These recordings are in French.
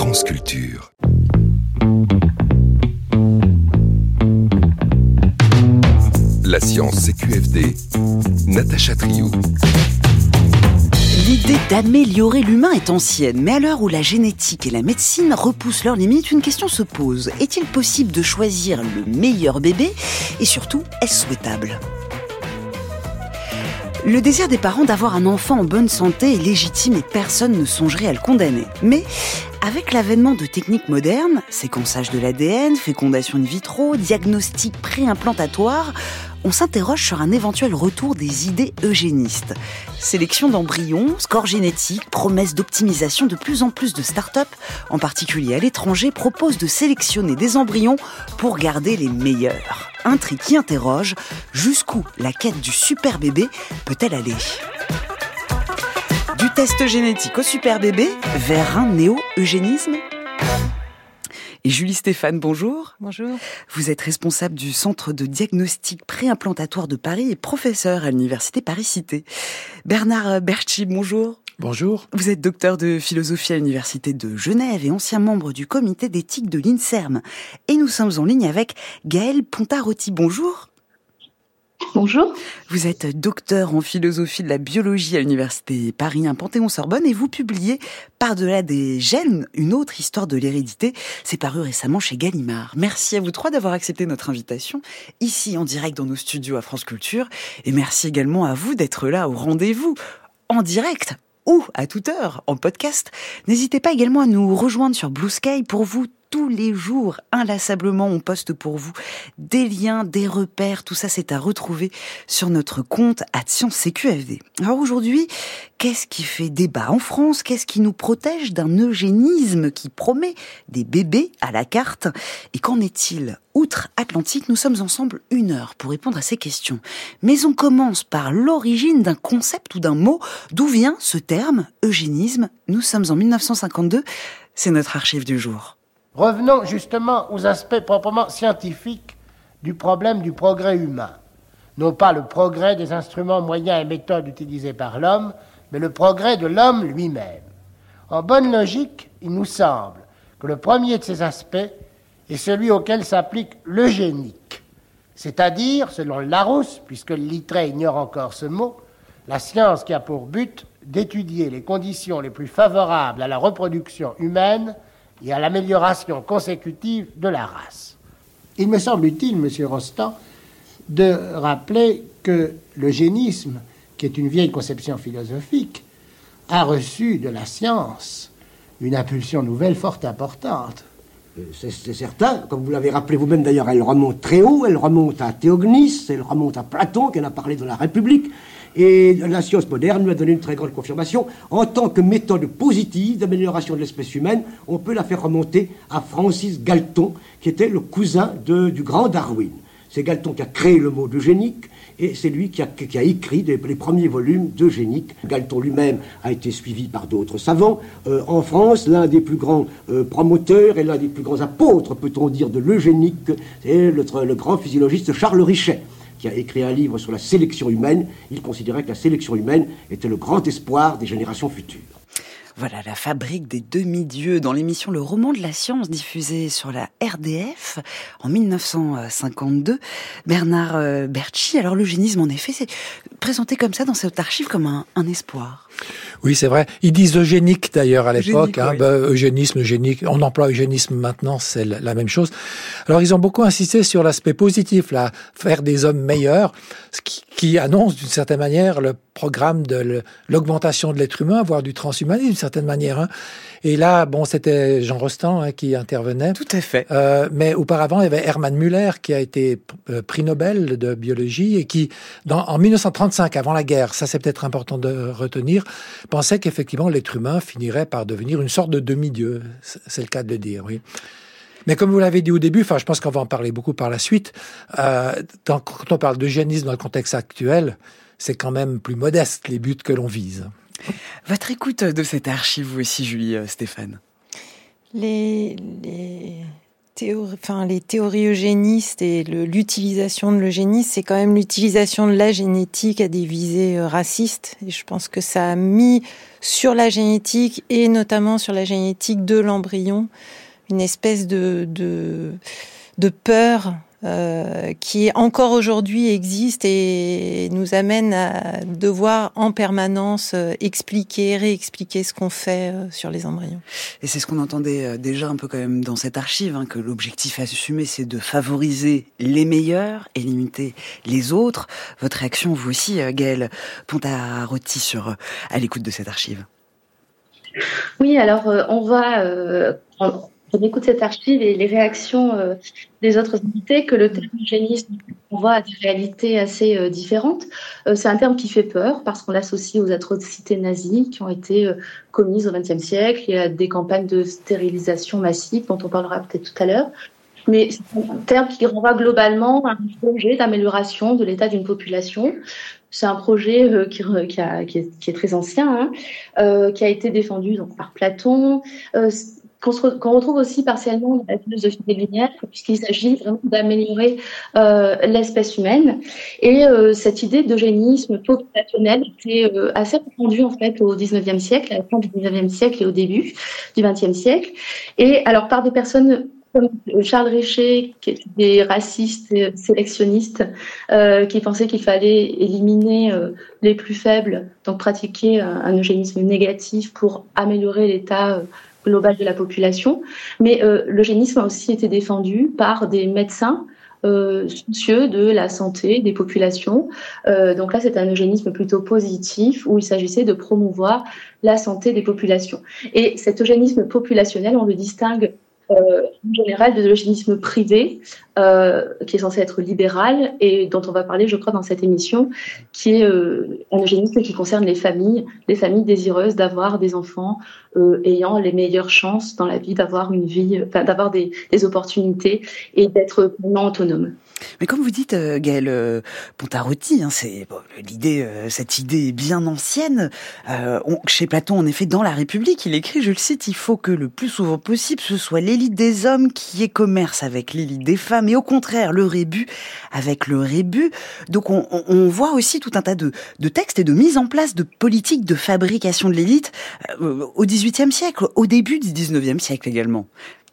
France Culture. La science CQFD, Natacha Triou. L'idée d'améliorer l'humain est ancienne, mais à l'heure où la génétique et la médecine repoussent leurs limites, une question se pose. Est-il possible de choisir le meilleur bébé ? Et surtout, est-ce souhaitable ? Le désir des parents d'avoir un enfant en bonne santé est légitime et personne ne songerait à le condamner. Mais avec l'avènement de techniques modernes, séquençage de l'ADN, fécondation in vitro, diagnostic pré-implantatoire, on s'interroge sur un éventuel retour des idées eugénistes. Sélection d'embryons, score génétique, promesses d'optimisation, de plus en plus de start-up, en particulier à l'étranger, proposent de sélectionner des embryons pour garder les meilleurs. Intrigue qui interroge, jusqu'où la quête du super bébé peut-elle aller ? Du test génétique au super bébé, vers un néo-eugénisme ? Et Julie Stéphane, bonjour. Bonjour. Vous êtes responsable du Centre de diagnostic préimplantatoire de Paris et professeur à l'Université Paris-Cité. Bernard Bertschi, bonjour. Bonjour. Vous êtes docteur de philosophie à l'Université de Genève et ancien membre du comité d'éthique de l'INSERM. Et nous sommes en ligne avec Gaëlle Pontarotti, bonjour. Bonjour. Vous êtes docteur en philosophie de la biologie à l'université Paris 1 Panthéon-Sorbonne et vous publiez Par-delà des gènes, une autre histoire de l'hérédité. C'est paru récemment chez Gallimard. Merci à vous trois d'avoir accepté notre invitation ici en direct dans nos studios à France Culture et merci également à vous d'être là au rendez-vous en direct ou à toute heure en podcast. N'hésitez pas également à nous rejoindre sur Blue Sky. Pour vous, tous les jours, inlassablement, on poste pour vous des liens, des repères. Tout ça, c'est à retrouver sur notre compte @ScienceCQFD. Alors aujourd'hui, qu'est-ce qui fait débat en France ? Qu'est-ce qui nous protège d'un eugénisme qui promet des bébés à la carte ? Et qu'en est-il ? Outre-Atlantique, nous sommes ensemble 1 heure pour répondre à ces questions. Mais on commence par l'origine d'un concept ou d'un mot. D'où vient ce terme, eugénisme ? Nous sommes en 1952. C'est notre archive du jour. Revenons justement aux aspects proprement scientifiques du problème du progrès humain. Non pas le progrès des instruments, moyens et méthodes utilisés par l'homme, mais le progrès de l'homme lui-même. En bonne logique, il nous semble que le premier de ces aspects est celui auquel s'applique l'eugénique, c'est-à-dire, selon Larousse, puisque le littré ignore encore ce mot, la science qui a pour but d'étudier les conditions les plus favorables à la reproduction humaine et à l'amélioration consécutive de la race. Il me semble utile, M. Rostand, de rappeler que l'eugénisme, qui est une vieille conception philosophique, a reçu de la science une impulsion nouvelle fort importante. C'est certain, comme vous l'avez rappelé vous-même d'ailleurs, elle remonte très haut, elle remonte à Théognis, elle remonte à Platon, qui en a parlé dans la République, et la science moderne lui a donné une très grande confirmation. En tant que méthode positive d'amélioration de l'espèce humaine, on peut la faire remonter à Francis Galton, qui était le cousin du grand Darwin. C'est Galton qui a créé le mot d'eugénique, et c'est lui qui a écrit les premiers volumes d'eugénique. Galton lui-même a été suivi par d'autres savants. En France, l'un des plus grands promoteurs et l'un des plus grands apôtres, peut-on dire, de l'eugénique, c'est le grand physiologiste Charles Richet, qui a écrit un livre sur la sélection humaine. Il considérait que la sélection humaine était le grand espoir des générations futures. Voilà, la fabrique des demi-dieux dans l'émission Le Roman de la Science diffusée sur la RDF en 1952. Bernard Bertschi, alors l'eugénisme en effet, c'est présenté comme ça dans cette archive comme un espoir. Oui, c'est vrai. Ils disent eugénique d'ailleurs à l'époque. Eugénique, eugénisme, eugénique. On emploie eugénisme maintenant, c'est la même chose. Alors ils ont beaucoup insisté sur l'aspect positif, là, faire des hommes meilleurs, ce qui annonce d'une certaine manière le programme de l'augmentation de l'être humain, voire du transhumanisme d'une certaine manière. Et là, c'était Jean Rostand qui intervenait. Tout à fait. Mais auparavant, il y avait Hermann Müller qui a été prix Nobel de biologie et qui, en 1935, avant la guerre, ça c'est peut-être important de retenir, pensait qu'effectivement l'être humain finirait par devenir une sorte de demi-dieu. C'est le cas de le dire, oui. Mais comme vous l'avez dit au début, je pense qu'on va en parler beaucoup par la suite, quand on parle d'eugénisme dans le contexte actuel, c'est quand même plus modeste les buts que l'on vise. Votre écoute de cette archive, vous aussi, Julie Stéphane ? Les les théories eugénistes et l'utilisation de l'eugénisme, c'est quand même l'utilisation de la génétique à des visées racistes. Et je pense que ça a mis sur la génétique, et notamment sur la génétique de l'embryon, une espèce de peur qui encore aujourd'hui existe et nous amène à devoir en permanence expliquer, réexpliquer ce qu'on fait sur les embryons. Et c'est ce qu'on entendait déjà un peu quand même dans cette archive, que l'objectif assumé, c'est de favoriser les meilleurs et limiter les autres. Votre réaction, vous aussi, Gaëlle Pontarotti, à l'écoute de cette archive. Oui, alors on écoute cette archive et les réactions des autres invités, que le terme eugénisme renvoie à des réalités assez différentes. C'est un terme qui fait peur parce qu'on l'associe aux atrocités nazies qui ont été commises au XXe siècle et à des campagnes de stérilisation massive dont on parlera peut-être tout à l'heure. Mais c'est un terme qui renvoie globalement à un projet d'amélioration de l'état d'une population. C'est un projet qui est très ancien, qui a été défendu donc par Platon, qu'on retrouve aussi partiellement dans la philosophie des Lumières, puisqu'il s'agit vraiment d'améliorer l'espèce humaine. Et cette idée d'eugénisme populationnel était assez répandue en fait au XIXe siècle, à la fin du XIXe siècle et au début du XXe siècle. Et alors par des personnes comme Charles Richer, qui est des racistes et sélectionnistes, qui pensaient qu'il fallait éliminer les plus faibles, donc pratiquer un eugénisme négatif pour améliorer l'état global de la population. Mais l'eugénisme a aussi été défendu par des médecins soucieux de la santé des populations. Donc là, c'est un eugénisme plutôt positif où il s'agissait de promouvoir la santé des populations. Et cet eugénisme populationnel, on le distingue en général de l'eugénisme privé, qui est censé être libéral et dont on va parler, je crois, dans cette émission, qui est un eugénisme qui concerne les familles désireuses d'avoir des enfants ayant les meilleures chances dans la vie d'avoir une vie, d'avoir des opportunités et d'être pleinement autonomes. Mais comme vous dites, Gaëlle Pontarotti, cette idée est bien ancienne. Chez Platon, en effet, dans La République, il écrit, je le cite, « Il faut que le plus souvent possible, ce soit l'élite des hommes qui ait commerce avec l'élite des femmes, et au contraire, le rébus avec le rébus. » Donc on voit aussi tout un tas de textes et de mise en place de politiques de fabrication de l'élite au XVIIIe siècle, au début du XIXe siècle également.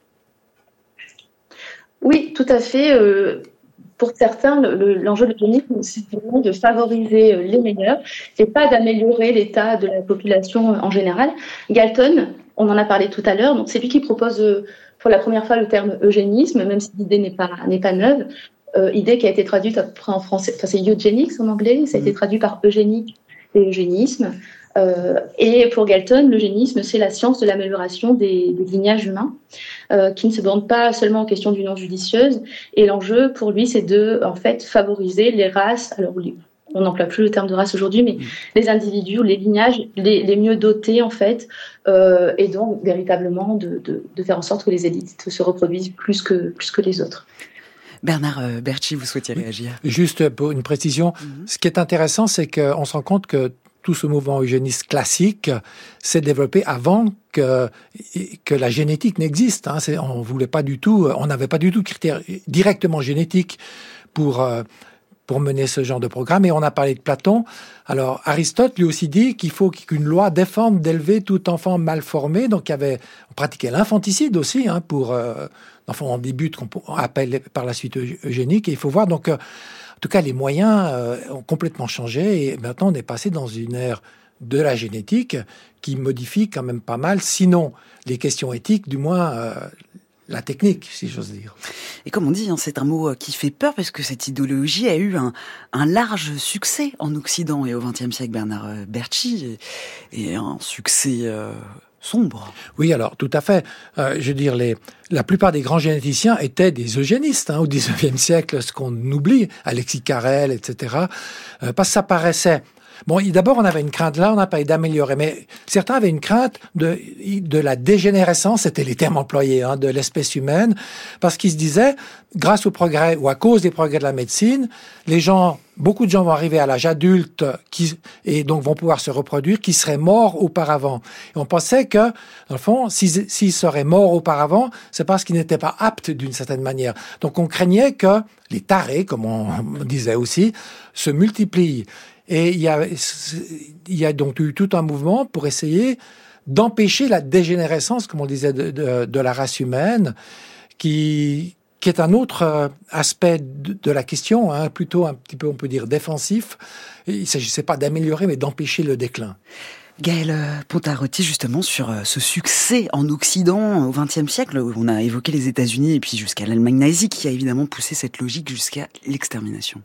Oui, tout à fait. Pour certains, l'enjeu de l'eugénisme, c'est vraiment de favoriser les meilleurs et pas d'améliorer l'état de la population en général. Galton, on en a parlé tout à l'heure, donc c'est lui qui propose pour la première fois le terme eugénisme, même si l'idée n'est pas neuve. Idée qui a été traduite après en français, enfin c'est eugenics en anglais, ça a été traduit par eugénique et eugénisme. Et pour Galton, l'eugénisme, c'est la science de l'amélioration des lignages humains, qui ne se borne pas seulement aux questions d'une ordre judicieuse. Et l'enjeu, pour lui, c'est de, en fait, favoriser les races. Alors, on n'emploie plus le terme de race aujourd'hui, mais les individus, les lignages, les mieux dotés, en fait, et donc, véritablement, de faire en sorte que les élites se reproduisent plus que les autres. Bernard Bertschy, vous souhaitiez réagir? Juste pour une précision, ce qui est intéressant, c'est qu'on se rend compte que tout ce mouvement eugéniste classique s'est développé avant que la génétique n'existe. On voulait pas du tout, on n'avait pas du tout de critères directement génétiques pour mener ce genre de programme. Et on a parlé de Platon. Alors Aristote lui aussi dit qu'il faut qu'une loi défende d'élever tout enfant mal formé. Donc on pratiquait l'infanticide aussi pour l'enfant en début qu'on appelle par la suite eugénique. Et il faut voir donc en tout cas, les moyens ont complètement changé et maintenant on est passé dans une ère de la génétique qui modifie quand même pas mal, sinon les questions éthiques, du moins la technique, si j'ose dire. Et comme on dit, c'est un mot qui fait peur parce que cette idéologie a eu un large succès en Occident et au XXe siècle, Bernard Bertschy, et un succès sombre. Oui, alors tout à fait. Je veux dire, la plupart des grands généticiens étaient des eugénistes au XIXe siècle, ce qu'on oublie, Alexis Carrel, etc. Parce que ça paraissait Bon, d'abord, on avait une crainte, là, on n'a pas d'améliorer, mais certains avaient une crainte de la dégénérescence, c'était les termes employés, de l'espèce humaine, parce qu'ils se disaient, grâce au progrès, ou à cause des progrès de la médecine, beaucoup de gens vont arriver à l'âge adulte, et donc vont pouvoir se reproduire, qui seraient morts auparavant. Et on pensait que, dans le fond, s'ils seraient morts auparavant, c'est parce qu'ils n'étaient pas aptes d'une certaine manière. Donc on craignait que les tarés, comme on disait aussi, se multiplient. Et il y a donc eu tout un mouvement pour essayer d'empêcher la dégénérescence, comme on disait, de la race humaine, qui est un autre aspect de la question, plutôt un petit peu, on peut dire, défensif. Il ne s'agissait pas d'améliorer, mais d'empêcher le déclin. Gaëlle Pontarotti, justement, sur ce succès en Occident au XXe siècle, où on a évoqué les États-Unis et puis jusqu'à l'Allemagne nazie, qui a évidemment poussé cette logique jusqu'à l'extermination.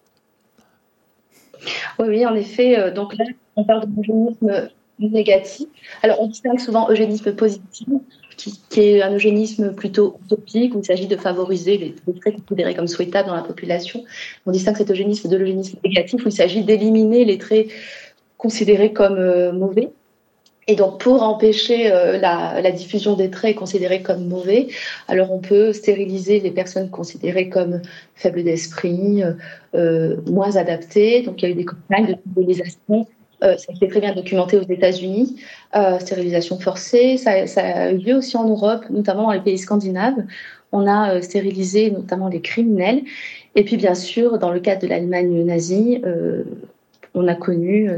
Oui, en effet. Donc là, on parle d'eugénisme négatif. Alors, on distingue souvent eugénisme positif, qui est un eugénisme plutôt utopique, où il s'agit de favoriser les traits considérés comme souhaitables dans la population. On distingue cet eugénisme de l'eugénisme négatif, où il s'agit d'éliminer les traits considérés comme mauvais. Et donc, pour empêcher la diffusion des traits considérés comme mauvais, alors on peut stériliser les personnes considérées comme faibles d'esprit, moins adaptées. Donc, il y a eu des campagnes de stérilisation. Ça a été très bien documenté aux États-Unis. Stérilisation forcée, ça a eu lieu aussi en Europe, notamment dans les pays scandinaves. On a stérilisé notamment les criminels. Et puis, bien sûr, dans le cadre de l'Allemagne nazie, on a connu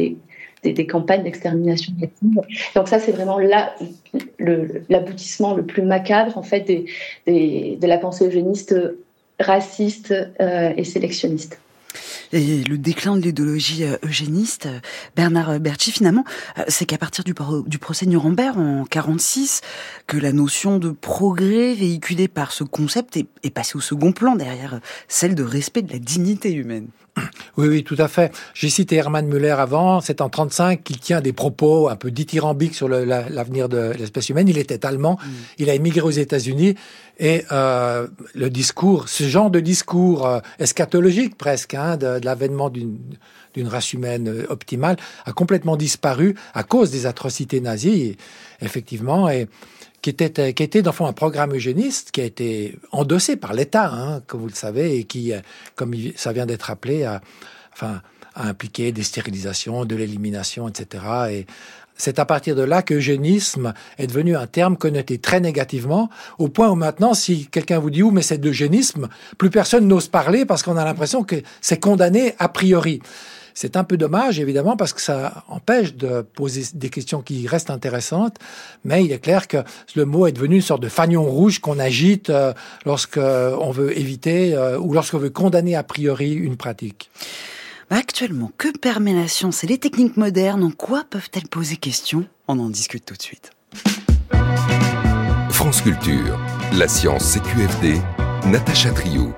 des campagnes d'extermination massive. Donc ça, c'est vraiment l'aboutissement le plus macabre, en fait, de la pensée eugéniste, raciste et sélectionniste. Et le déclin de l'idéologie eugéniste, Bernard Bertschy, finalement, c'est qu'à partir du procès Nuremberg en 1946, que la notion de progrès véhiculée par ce concept est passée au second plan derrière celle de respect de la dignité humaine. Oui, tout à fait. J'ai cité Hermann Müller avant, c'est en 1935 qu'il tient des propos un peu dithyrambiques sur l'avenir de l'espèce humaine. Il était allemand, il a émigré aux États-Unis et le discours, ce genre de discours eschatologique presque, de l'avènement d'une race humaine optimale, a complètement disparu à cause des atrocités nazies, effectivement, et qui était dans le fond un programme eugéniste qui a été endossé par l'État, comme vous le savez, et qui, comme ça vient d'être rappelé, a impliqué des stérilisations, de l'élimination, etc. Et c'est à partir de là que eugénisme est devenu un terme connoté très négativement, au point où maintenant, si quelqu'un vous dit « mais c'est de l'eugénisme », plus personne n'ose parler parce qu'on a l'impression que c'est condamné a priori. C'est un peu dommage, évidemment, parce que ça empêche de poser des questions qui restent intéressantes, mais il est clair que le mot est devenu une sorte de fanion rouge qu'on agite lorsqu'on veut éviter ou lorsqu'on veut condamner a priori une pratique. Actuellement, que permet la science et les techniques modernes? En quoi peuvent-elles poser question? On en discute tout de suite. France Culture, la science CQFD, Natacha Trio.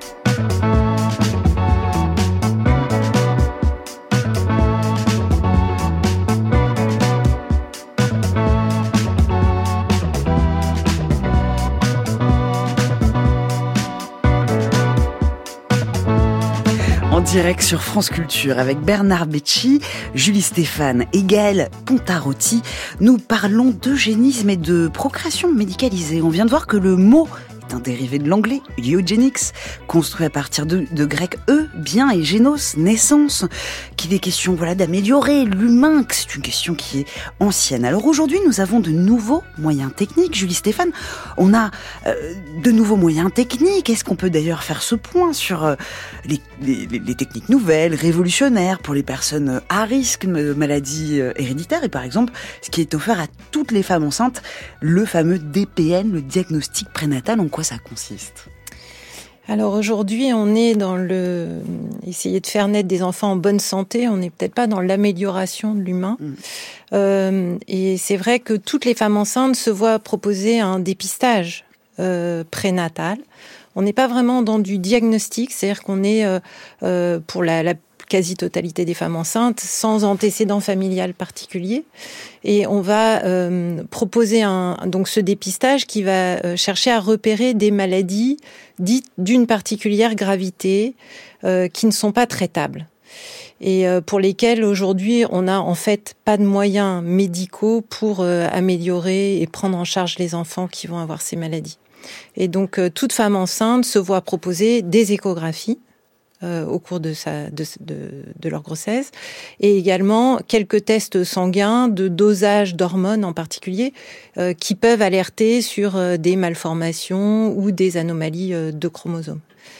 Direct sur France Culture avec Bernard Bertschy, Julie Stéphane et Gaëlle Pontarotti. Nous parlons d'eugénisme et de procréation médicalisée. On vient de voir que le mot est un dérivé de l'anglais, eugenics, construit à partir de grec bien, et génos, naissance, qu'il est question d'améliorer l'humain, que c'est une question qui est ancienne. Alors aujourd'hui, nous avons de nouveaux moyens techniques. Julie Stéphane, on a de nouveaux moyens techniques. Est-ce qu'on peut d'ailleurs faire ce point sur les techniques nouvelles, révolutionnaires pour les personnes à risque de maladies héréditaires, et par exemple, ce qui est offert à toutes les femmes enceintes, le fameux DPN, le diagnostic prénatal, en quoi ça consiste? Alors aujourd'hui, on est dans essayer de faire naître des enfants en bonne santé, on n'est peut-être pas dans l'amélioration de l'humain. Et c'est vrai que toutes les femmes enceintes se voient proposer un dépistage prénatal. On n'est pas vraiment dans du diagnostic, c'est-à-dire qu'on est pour la quasi-totalité des femmes enceintes sans antécédent familial particulier. Et on va proposer donc ce dépistage qui va chercher à repérer des maladies dites d'une particulière gravité qui ne sont pas traitables. et pour lesquels aujourd'hui on n'a en fait pas de moyens médicaux pour améliorer et prendre en charge les enfants qui vont avoir ces maladies. Et donc toute femme enceinte se voit proposer des échographies au cours de leur grossesse, et également quelques tests sanguins de dosage d'hormones en particulier qui peuvent alerter sur des malformations ou des anomalies des chromosomes.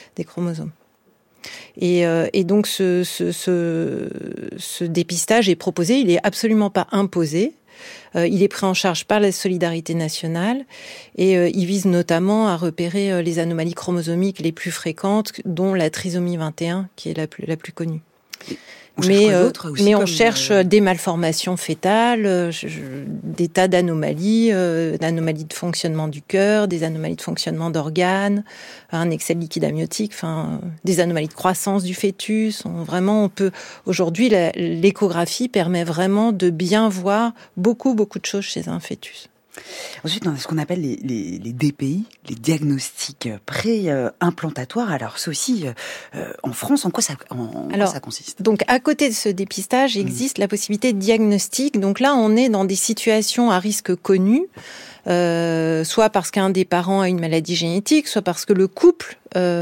Et donc ce dépistage est proposé, il est absolument pas imposé. Il est pris en charge par la solidarité nationale et il vise notamment à repérer les anomalies chromosomiques les plus fréquentes, dont la trisomie 21, qui est la plus connue. Mais on cherche des malformations fétales, des tas d'anomalies de fonctionnement du cœur, des anomalies de fonctionnement d'organes, un excès de liquide amniotique, des anomalies de croissance du fœtus. Aujourd'hui, l'échographie permet vraiment de bien voir beaucoup de choses chez un fœtus. Ensuite, on a ce qu'on appelle les DPI, les diagnostics pré-implantatoires. Alors, c'est aussi en France, en quoi ça consiste ? Donc, à côté de ce dépistage, existe la possibilité de diagnostic. Donc là, on est dans des situations à risque connu, soit parce qu'un des parents a une maladie génétique, soit parce que le couple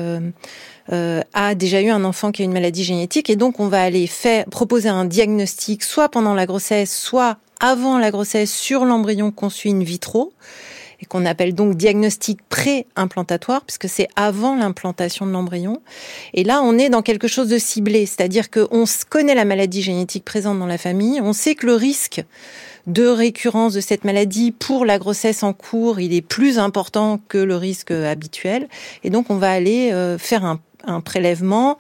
a déjà eu un enfant qui a une maladie génétique. Et donc, on va aller proposer un diagnostic, soit pendant la grossesse, soit avant la grossesse sur l'embryon conçu in vitro, et qu'on appelle donc diagnostic pré-implantatoire, puisque c'est avant l'implantation de l'embryon. Et là, on est dans quelque chose de ciblé, c'est-à-dire qu'on connaît la maladie génétique présente dans la famille, on sait que le risque de récurrence de cette maladie pour la grossesse en cours, il est plus important que le risque habituel, et donc on va aller faire un prélèvement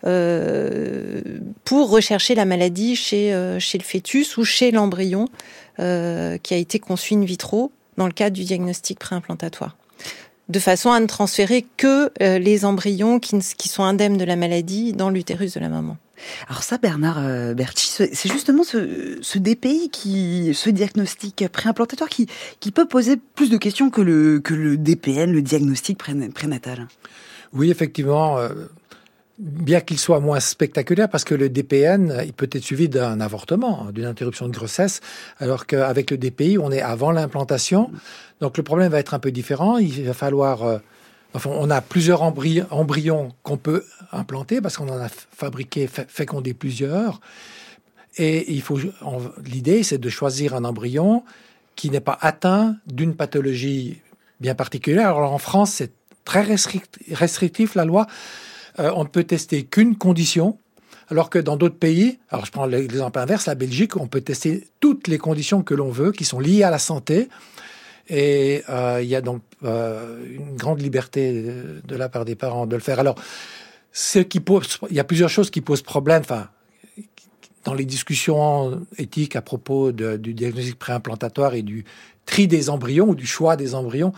pour rechercher la maladie chez le fœtus ou chez l'embryon qui a été conçu in vitro dans le cadre du diagnostic préimplantatoire, de façon à ne transférer que les embryons qui sont indemnes de la maladie dans l'utérus de la maman. Alors ça, Bernard Bertschy, c'est justement ce DPI, ce diagnostic préimplantatoire qui peut poser plus de questions que le DPN, le diagnostic prénatal. Oui, effectivement, bien qu'il soit moins spectaculaire, parce que le DPN, il peut être suivi d'un avortement, d'une interruption de grossesse, alors qu'avec le DPI, on est avant l'implantation. Donc le problème va être un peu différent. Il va falloir... on a plusieurs embryons qu'on peut implanter, parce qu'on en a fécondé plusieurs. Et l'idée, c'est de choisir un embryon qui n'est pas atteint d'une pathologie bien particulière. Alors en France, c'est très restrictif, la loi. On ne peut tester qu'une condition, alors que dans d'autres pays, alors je prends l'exemple inverse, la Belgique, on peut tester toutes les conditions que l'on veut, qui sont liées à la santé. Et il y a donc une grande liberté de la part des parents de le faire. Alors, il y a plusieurs choses qui posent problème. Dans les discussions éthiques à propos du diagnostic préimplantatoire et du tri des embryons ou du choix des embryons,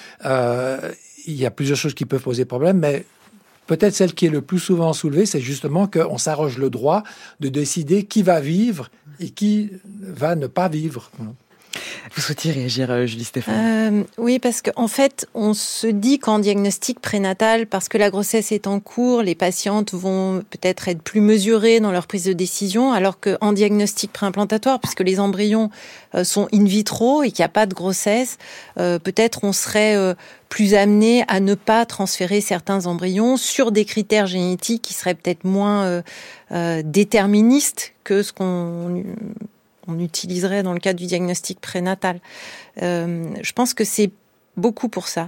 il y a plusieurs choses qui peuvent poser problème, mais peut-être celle qui est le plus souvent soulevée, c'est justement qu'on s'arroge le droit de décider qui va vivre et qui va ne pas vivre. Vous souhaitiez réagir, Julie Stéphane ? Oui, parce qu'en fait, on se dit qu'en diagnostic prénatal, parce que la grossesse est en cours, les patientes vont peut-être être plus mesurées dans leur prise de décision, alors qu'en diagnostic préimplantatoire, puisque les embryons sont in vitro et qu'il n'y a pas de grossesse, peut-être on serait plus amené à ne pas transférer certains embryons sur des critères génétiques qui seraient peut-être moins déterministes que ce qu'on utiliserait dans le cadre du diagnostic prénatal. Je pense que c'est beaucoup pour ça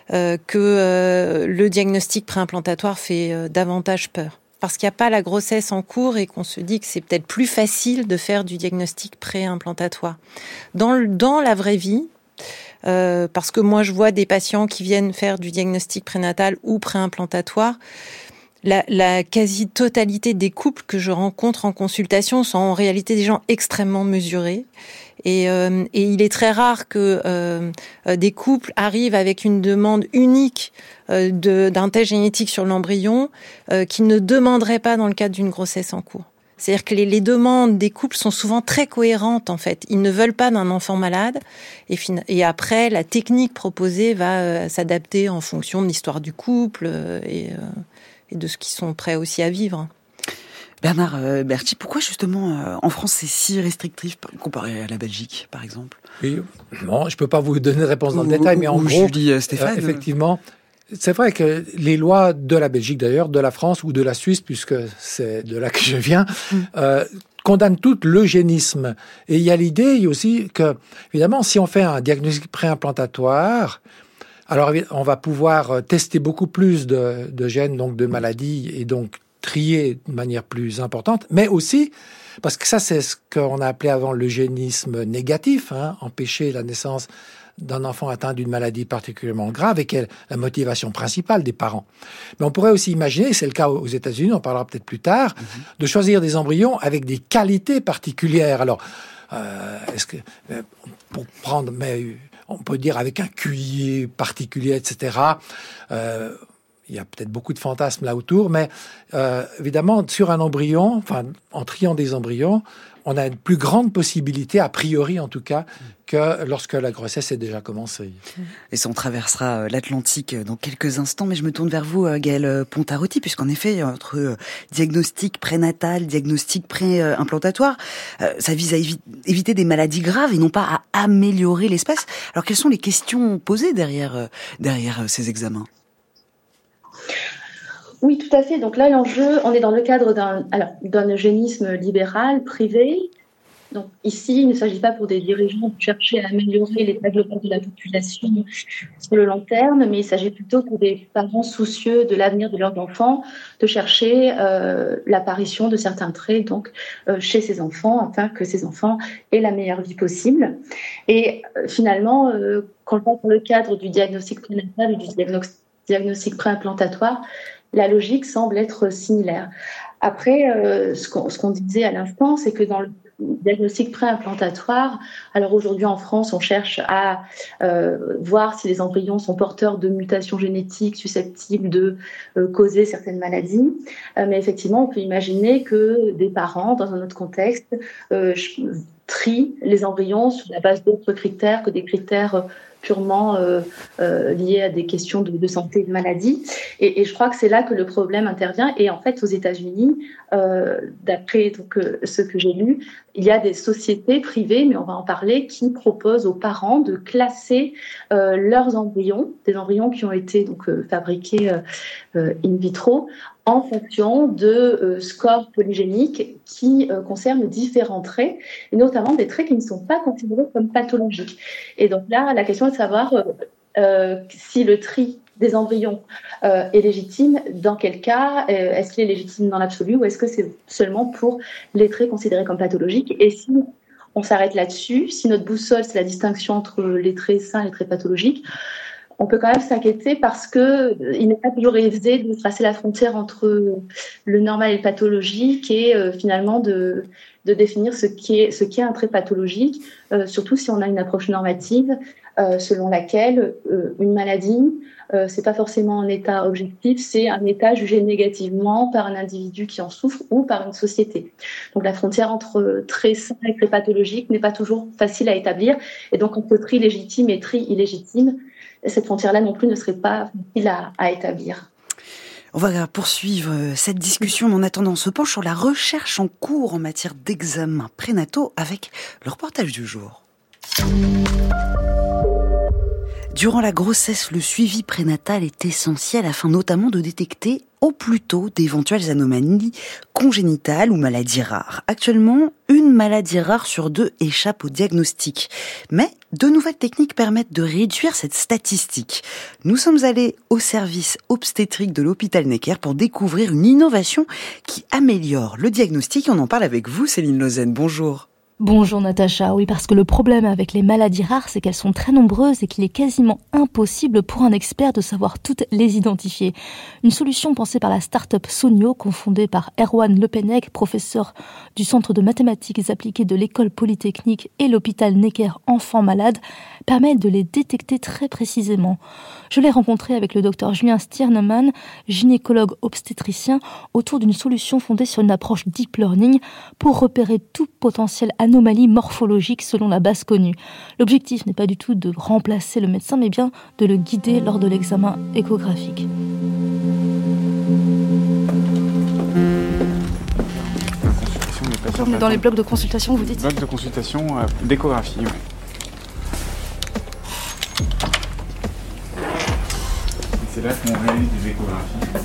que le diagnostic préimplantatoire fait davantage peur. Parce qu'il n'y a pas la grossesse en cours et qu'on se dit que c'est peut-être plus facile de faire du diagnostic préimplantatoire. Dans la vraie vie, parce que moi je vois des patients qui viennent faire du diagnostic prénatal ou préimplantatoire, la quasi-totalité des couples que je rencontre en consultation sont en réalité des gens extrêmement mesurés. Et il est très rare que des couples arrivent avec une demande unique d'un test génétique sur l'embryon qu'ils ne demanderaient pas dans le cadre d'une grossesse en cours. C'est-à-dire que les demandes des couples sont souvent très cohérentes, en fait. Ils ne veulent pas d'un enfant malade. Et après, la technique proposée va s'adapter en fonction de l'histoire du couple et de ce qu'ils sont prêts aussi à vivre. Bernard Berti, pourquoi justement en France c'est si restrictif comparé à la Belgique, par exemple? Oui, bon, je peux pas vous donner de réponse dans le détail, mais en gros, Julie Stéphane, effectivement, c'est vrai que les lois de la Belgique d'ailleurs, de la France ou de la Suisse, puisque c'est de là que je viens, condamnent tout l'eugénisme. Et il y a l'idée aussi que, évidemment, si on fait un diagnostic préimplantatoire, alors on va pouvoir tester beaucoup plus de gènes, donc de maladies, et donc trier de manière plus importante, mais aussi, parce que ça c'est ce qu'on a appelé avant l'eugénisme négatif, empêcher la naissance d'un enfant atteint d'une maladie particulièrement grave et qui est la motivation principale des parents. Mais on pourrait aussi imaginer, c'est le cas aux États-Unis, on parlera peut-être plus tard, de choisir des embryons avec des qualités particulières. Alors, est-ce que, pour prendre, mais on peut dire avec un QI particulier, etc., il y a peut-être beaucoup de fantasmes là autour, mais évidemment, sur un embryon, enfin, en triant des embryons, on a une plus grande possibilité, a priori en tout cas, que lorsque la grossesse est déjà commencée. Et ça, on traversera l'Atlantique dans quelques instants, mais je me tourne vers vous, Gaëlle Pontarotti, puisqu'en effet, entre diagnostic prénatal, diagnostic pré-implantatoire, ça vise à éviter des maladies graves et non pas à améliorer l'espace. Alors, quelles sont les questions posées derrière ces examens ? Oui, tout à fait. Donc là, l'enjeu, on est dans le cadre d'un eugénisme libéral, privé. Donc ici, il ne s'agit pas pour des dirigeants de chercher à améliorer l'état global de la population sur le long terme, mais il s'agit plutôt pour des parents soucieux de l'avenir de leurs enfants de chercher l'apparition de certains traits donc chez ces enfants, afin que ces enfants aient la meilleure vie possible. Et finalement, quand on est dans le cadre du diagnostic prénatal ou du diagnostic préimplantatoire, la logique semble être similaire. Après, ce qu'on disait à l'instant, c'est que dans le diagnostic préimplantatoire, alors aujourd'hui en France, on cherche à voir si les embryons sont porteurs de mutations génétiques susceptibles de causer certaines maladies. Mais effectivement, on peut imaginer que des parents, dans un autre contexte, trient les embryons sur la base d'autres critères que des critères purement liés à des questions de santé et de maladie. Et je crois que c'est là que le problème intervient. Et en fait, aux États-Unis, d'après ce que j'ai lu, il y a des sociétés privées, mais on va en parler, qui proposent aux parents de classer leurs embryons, des embryons qui ont été donc fabriqués in vitro, en fonction de scores polygéniques qui concernent différents traits, et notamment des traits qui ne sont pas considérés comme pathologiques. Et donc là, la question est de savoir si le tri des embryons est légitime, dans quel cas, est-ce qu'il est légitime dans l'absolu, ou est-ce que c'est seulement pour les traits considérés comme pathologiques. Et si on s'arrête là-dessus, si notre boussole, c'est la distinction entre les traits sains et les traits pathologiques, on peut quand même s'inquiéter parce qu'il n'est pas toujours aisé de tracer la frontière entre le normal et le pathologique et finalement de définir ce qui est un trait pathologique, surtout si on a une approche normative selon laquelle une maladie, c'est pas forcément un état objectif, c'est un état jugé négativement par un individu qui en souffre ou par une société. Donc la frontière entre trait sain et trait pathologique n'est pas toujours facile à établir, et donc entre tri légitime et tri illégitime, cette frontière-là non plus ne serait pas facile à établir. On va poursuivre cette discussion, mais en attendant, on se penche sur la recherche en cours en matière d'examens prénataux avec le reportage du jour. Durant la grossesse, le suivi prénatal est essentiel afin notamment de détecter au plus tôt d'éventuelles anomalies congénitales ou maladies rares. Actuellement, une maladie rare sur 2 échappe au diagnostic. Mais de nouvelles techniques permettent de réduire cette statistique. Nous sommes allés au service obstétrique de l'hôpital Necker pour découvrir une innovation qui améliore le diagnostic. On en parle avec vous, Céline Lausanne. Bonjour. Bonjour Natacha, oui, parce que le problème avec les maladies rares, c'est qu'elles sont très nombreuses et qu'il est quasiment impossible pour un expert de savoir toutes les identifier. Une solution pensée par la start-up Sonio, confondée par Erwan Lepenec, professeur du Centre de mathématiques appliquées de l'École Polytechnique et l'hôpital Necker Enfants Malades, permet de les détecter très précisément. Je l'ai rencontré avec le docteur Julien Stiernemann, gynécologue obstétricien, autour d'une solution fondée sur une approche deep learning pour repérer tout potentiel anomalie morphologique selon la base connue. L'objectif n'est pas du tout de remplacer le médecin, mais bien de le guider lors de l'examen échographique. Donc là, on est dans les blocs de consultation, vous dites ? Blocs de consultation d'échographie, oui. Et c'est là qu'on réalise des échographies.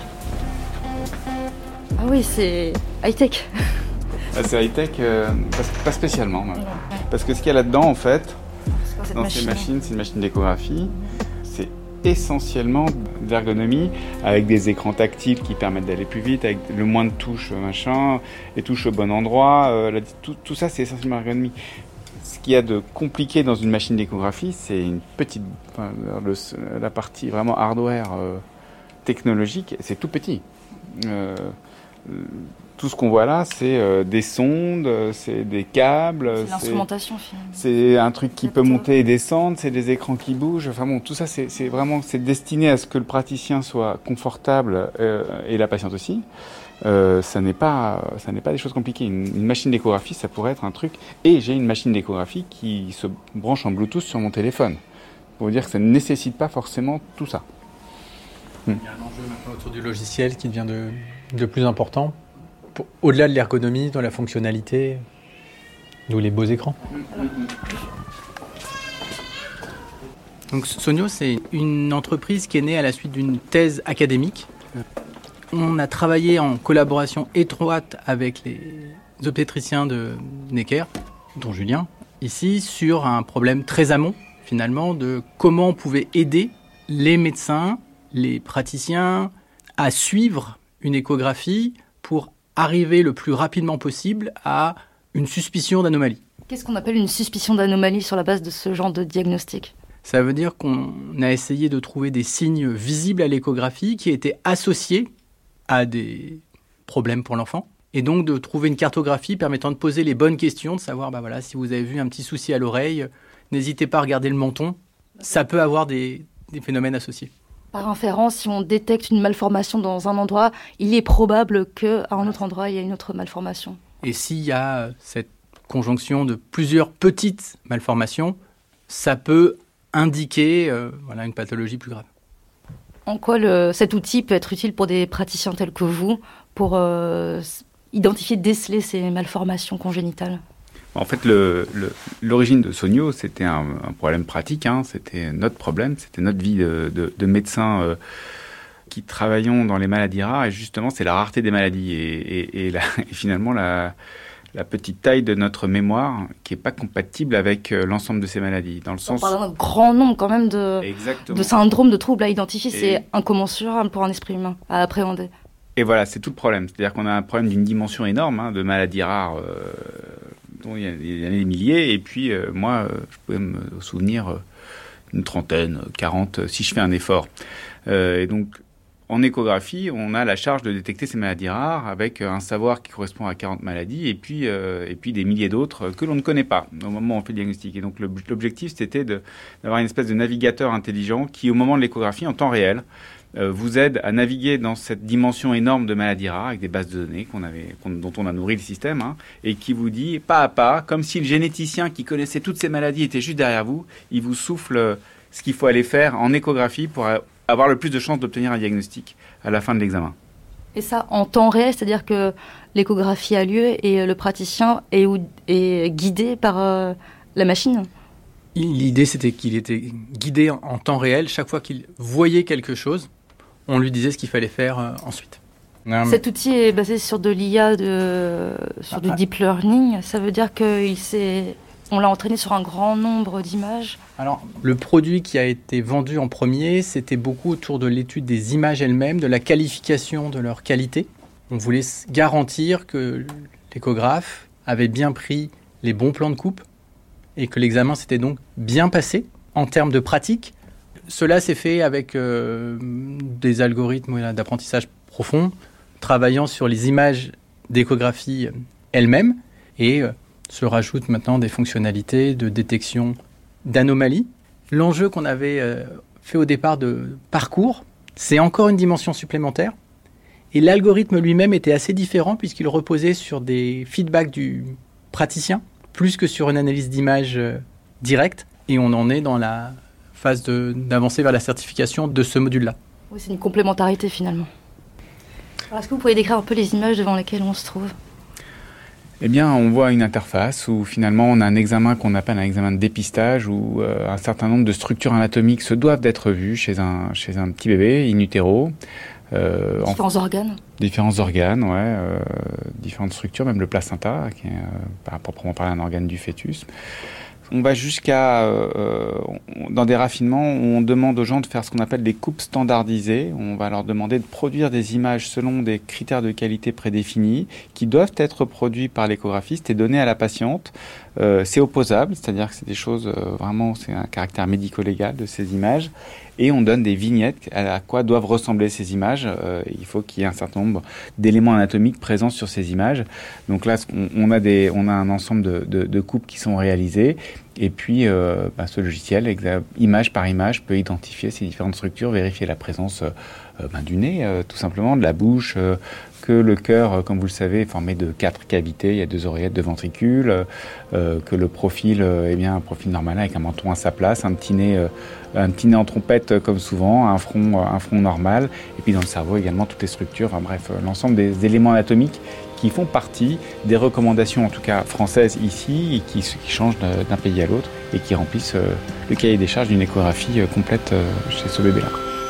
Ah oui, c'est high-tech. C'est high-tech, pas spécialement. Ouais. Parce que ce qu'il y a là-dedans, en fait, dans ces machines, c'est une machine d'échographie. C'est essentiellement de l'ergonomie, avec des écrans tactiles qui permettent d'aller plus vite, avec le moins de touches, machin, les touches au bon endroit. Tout ça, c'est essentiellement l'ergonomie. Ce qu'il y a de compliqué dans une machine d'échographie, c'est une petite, la partie vraiment hardware technologique, c'est tout petit. Tout ce qu'on voit là, c'est des sondes, c'est des câbles. C'est l'instrumentation, finalement. C'est un truc qui peut monter et descendre, c'est des écrans qui bougent. Enfin bon, tout ça, c'est destiné à ce que le praticien soit confortable et la patiente aussi. Ça n'est pas des choses compliquées. Une machine d'échographie, ça pourrait être un truc. Et j'ai une machine d'échographie qui se branche en Bluetooth sur mon téléphone. Pour vous dire que ça ne nécessite pas forcément tout ça. Il y a un enjeu maintenant autour du logiciel qui devient de plus important. Au-delà de l'ergonomie, dans la fonctionnalité, d'où les beaux écrans. Donc Sonio, c'est une entreprise qui est née à la suite d'une thèse académique. On a travaillé en collaboration étroite avec les obstétriciens de Necker, dont Julien, ici, sur un problème très amont, finalement, de comment on pouvait aider les médecins, les praticiens, à suivre une échographie pour arriver le plus rapidement possible à une suspicion d'anomalie. Qu'est-ce qu'on appelle une suspicion d'anomalie sur la base de ce genre de diagnostic ? Ça veut dire qu'on a essayé de trouver des signes visibles à l'échographie qui étaient associés à des problèmes pour l'enfant. Et donc de trouver une cartographie permettant de poser les bonnes questions, de savoir, si vous avez vu un petit souci à l'oreille, n'hésitez pas à regarder le menton. Ça peut avoir des phénomènes associés. Par inférence, si on détecte une malformation dans un endroit, il est probable qu'à un autre endroit, il y a une autre malformation. Et s'il y a cette conjonction de plusieurs petites malformations, ça peut indiquer une pathologie plus grave. En quoi cet outil peut être utile pour des praticiens tels que vous pour identifier, déceler ces malformations congénitales ? En fait, l'origine de Sonio, c'était un problème pratique. C'était notre problème, c'était notre vie de médecins qui travaillons dans les maladies rares. Et justement, c'est la rareté des maladies et finalement la petite taille de notre mémoire qui n'est pas compatible avec l'ensemble de ces maladies. Dans le sens... On parle d'un grand nombre quand même de syndromes, de troubles à identifier. C'est incommensurable pour un esprit humain à appréhender. Et voilà, c'est tout le problème. C'est-à-dire qu'on a un problème d'une dimension énorme de maladies rares dont il y en a des milliers. Et puis, moi, je pouvais me souvenir une trentaine, 40, si je fais un effort. Et donc, en échographie, on a la charge de détecter ces maladies rares avec un savoir qui correspond à 40 maladies et puis des milliers d'autres que l'on ne connaît pas au moment où on fait le diagnostic. Et donc, l'objectif, c'était d'avoir une espèce de navigateur intelligent qui, au moment de l'échographie, en temps réel, vous aide à naviguer dans cette dimension énorme de maladies rares avec des bases de données dont on a nourri le système et qui vous dit pas à pas, comme si le généticien qui connaissait toutes ces maladies était juste derrière vous, il vous souffle ce qu'il faut aller faire en échographie pour avoir le plus de chances d'obtenir un diagnostic à la fin de l'examen. Et ça en temps réel, c'est-à-dire que l'échographie a lieu et le praticien est guidé par la machine ? L'idée, c'était qu'il était guidé en temps réel. Chaque fois qu'il voyait quelque chose, on lui disait ce qu'il fallait faire ensuite. Cet outil est basé sur de l'IA, sur du deep learning. Ça veut dire qu'on l'a entraîné sur un grand nombre d'images. Alors, le produit qui a été vendu en premier, c'était beaucoup autour de l'étude des images elles-mêmes, de la qualification de leur qualité. On voulait garantir que l'échographe avait bien pris les bons plans de coupe et que l'examen s'était donc bien passé en termes de pratique. Cela s'est fait avec des algorithmes d'apprentissage profond, travaillant sur les images d'échographie elles-mêmes, et se rajoutent maintenant des fonctionnalités de détection d'anomalies. L'enjeu qu'on avait fait au départ de parcours, c'est encore une dimension supplémentaire, et l'algorithme lui-même était assez différent puisqu'il reposait sur des feedbacks du praticien, plus que sur une analyse d'image directe, et on en est dans la phase d'avancer vers la certification de ce module-là. Oui, c'est une complémentarité finalement. Alors, est-ce que vous pouvez décrire un peu les images devant lesquelles on se trouve ? Eh bien, on voit une interface où finalement on a un examen qu'on appelle un examen de dépistage où un certain nombre de structures anatomiques se doivent d'être vues chez un petit bébé in utero. Différents organes. Différents organes, ouais. Différentes structures, même le placenta, qui est à proprement parler un organe du fœtus. On va jusqu'à, dans des raffinements, où on demande aux gens de faire ce qu'on appelle des coupes standardisées. On va leur demander de produire des images selon des critères de qualité prédéfinis qui doivent être produits par l'échographiste et donnés à la patiente. C'est opposable, c'est-à-dire que c'est des choses, vraiment, c'est un caractère médico-légal de ces images. Et on donne des vignettes à quoi doivent ressembler ces images. Il faut qu'il y ait un certain nombre d'éléments anatomiques présents sur ces images. Donc là, on a un ensemble de coupes qui sont réalisées. Et puis, ce logiciel, image par image, peut identifier ces différentes structures, vérifier la présence du nez, tout simplement, de la bouche, que le cœur, comme vous le savez, est formé de 4 cavités. Il y a 2 oreillettes, 2 ventricules, que le profil est bien un profil normal avec un menton à sa place, un petit nez en trompette comme souvent, un front normal, et puis dans le cerveau également toutes les structures, l'ensemble des éléments anatomiques qui font partie des recommandations, en tout cas françaises ici, et qui changent d'un pays à l'autre et qui remplissent le cahier des charges d'une échographie complète chez ce bébé-là.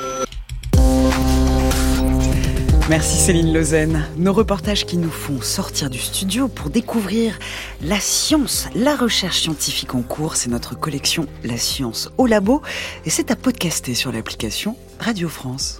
Merci Céline Lausanne. Nos reportages qui nous font sortir du studio pour découvrir la science, la recherche scientifique en cours. C'est notre collection La Science au Labo et c'est à podcaster sur l'application Radio France.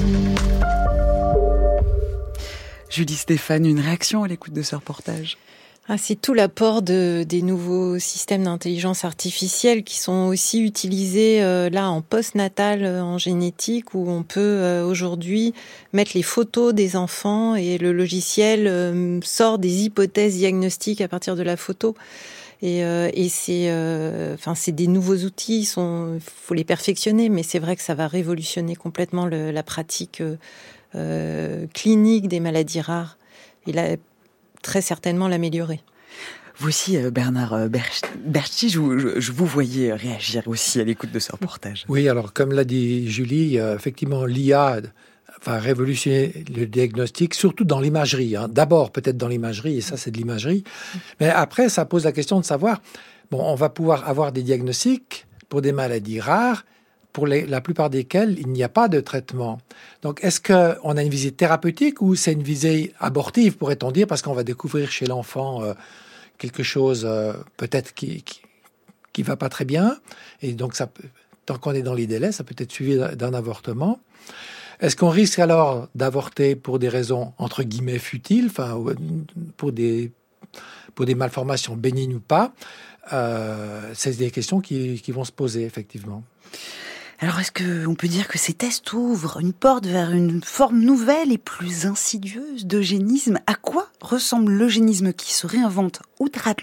Julie Stéphane, une réaction à l'écoute de ce reportage ? C'est tout l'apport des nouveaux systèmes d'intelligence artificielle qui sont aussi utilisés là en postnatal, en génétique, où on peut aujourd'hui mettre les photos des enfants et le logiciel sort des hypothèses diagnostiques à partir de la photo. Et c'est des nouveaux outils, il faut les perfectionner, mais c'est vrai que ça va révolutionner complètement la pratique clinique des maladies rares. Et là, très certainement l'améliorer. Vous aussi, Bernard Berchi, je vous voyais réagir aussi à l'écoute de ce reportage. Oui, alors comme l'a dit Julie, effectivement, l'IA va révolutionner le diagnostic, surtout dans l'imagerie. D'abord, peut-être dans l'imagerie, et ça, c'est de l'imagerie. Mais après, ça pose la question de savoir, on va pouvoir avoir des diagnostics pour des maladies rares, pour la plupart desquelles il n'y a pas de traitement. Donc, est-ce qu'on a une visée thérapeutique ou c'est une visée abortive, pourrait-on dire, parce qu'on va découvrir chez l'enfant quelque chose peut-être qui va pas très bien, et donc ça, tant qu'on est dans les délais, ça peut être suivi d'un avortement. Est-ce qu'on risque alors d'avorter pour des raisons entre guillemets futiles, pour des malformations bénignes ou pas? C'est des questions qui vont se poser effectivement. Alors, est-ce qu'on peut dire que ces tests ouvrent une porte vers une forme nouvelle et plus insidieuse d'eugénisme ? À quoi ressemble l'eugénisme qui se réinvente outre-Atlantique ?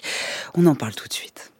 On en parle tout de suite.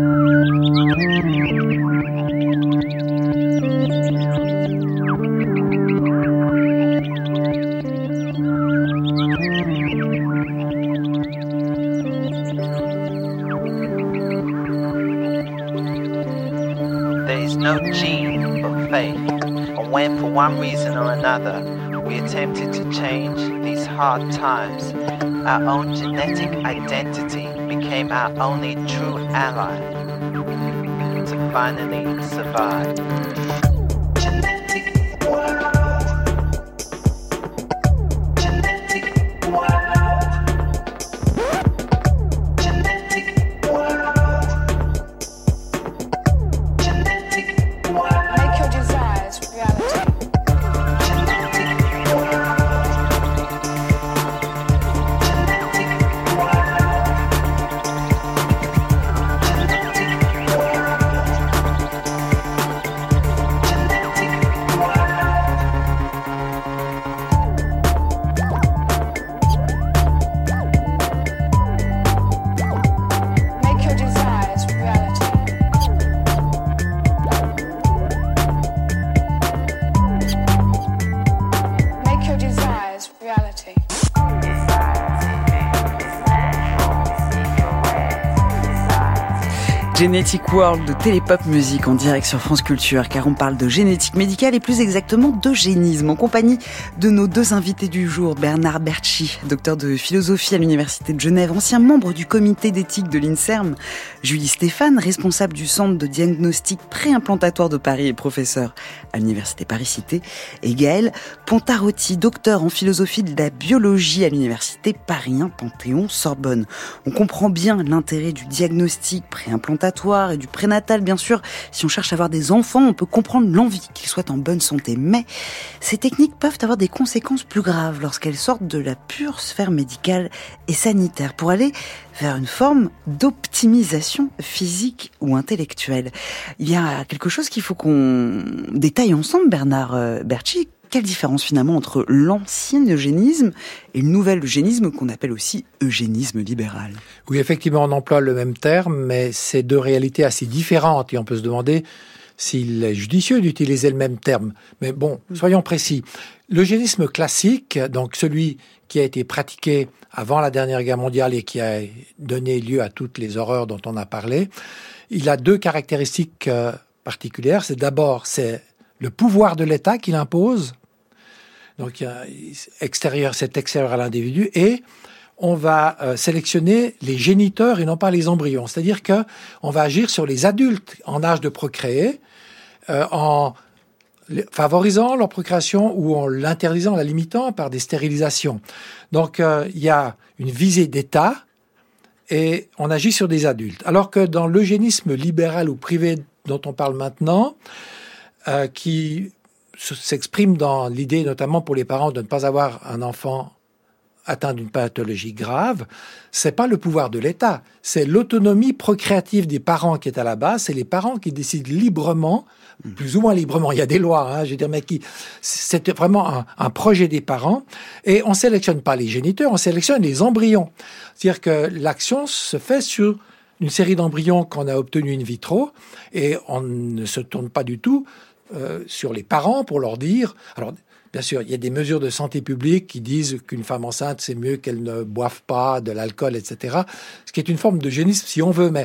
No gene but faith, and when for one reason or another we attempted to change these hard times, our own genetic identity became our only true ally to finally survive. Genetic World de Télépop Musique en direct sur France Culture, car on parle de génétique médicale et plus exactement d'eugénisme, en compagnie de nos deux invités du jour, Bernard Bertschi, docteur de philosophie à l'Université de Genève, ancien membre du comité d'éthique de l'INSERM, Julie Stéphane, responsable du centre de diagnostic préimplantatoire de Paris et professeur à l'Université Paris-Cité, et Gaël Pontarotti, docteur en philosophie de la biologie à l'Université Paris 1 Panthéon-Sorbonne. On comprend bien l'intérêt du diagnostic préimplantatoire et du prénatal, bien sûr. Si on cherche à avoir des enfants, on peut comprendre l'envie qu'ils soient en bonne santé. Mais ces techniques peuvent avoir des conséquences plus graves lorsqu'elles sortent de la pure sphère médicale et sanitaire pour aller vers une forme d'optimisation physique ou intellectuelle. Il y a quelque chose qu'il faut qu'on détaille ensemble, Bernard Bertschi. Quelle différence finalement entre l'ancien eugénisme et le nouvel eugénisme qu'on appelle aussi eugénisme libéral? Oui, effectivement, on emploie le même terme, mais c'est deux réalités assez différentes et on peut se demander s'il est judicieux d'utiliser le même terme. Mais bon, soyons précis. L'eugénisme classique, donc celui qui a été pratiqué avant la dernière guerre mondiale et qui a donné lieu à toutes les horreurs dont on a parlé, il a deux caractéristiques particulières. C'est d'abord, c'est le pouvoir de l'État qu'il impose. Donc, c'est extérieur à l'individu, et on va sélectionner les géniteurs et non pas les embryons. C'est-à-dire que on va agir sur les adultes en âge de procréer, en favorisant leur procréation ou en l'interdisant, en la limitant par des stérilisations. Donc, il y a une visée d'État et on agit sur des adultes. Alors que dans l'eugénisme libéral ou privé dont on parle maintenant, qui s'exprime dans l'idée, notamment pour les parents, de ne pas avoir un enfant atteint d'une pathologie grave, c'est pas le pouvoir de l'État, c'est l'autonomie procréative des parents qui est à la base, c'est les parents qui décident librement, plus ou moins librement, il y a des lois, je veux dire, mais c'est vraiment un projet des parents, et on sélectionne pas les géniteurs, on sélectionne les embryons. C'est-à-dire que l'action se fait sur une série d'embryons qu'on a obtenus in vitro, et on ne se tourne pas du tout sur les parents pour leur dire... Alors, bien sûr, il y a des mesures de santé publique qui disent qu'une femme enceinte, c'est mieux qu'elle ne boive pas de l'alcool, etc. Ce qui est une forme d'eugénisme, si on veut, mais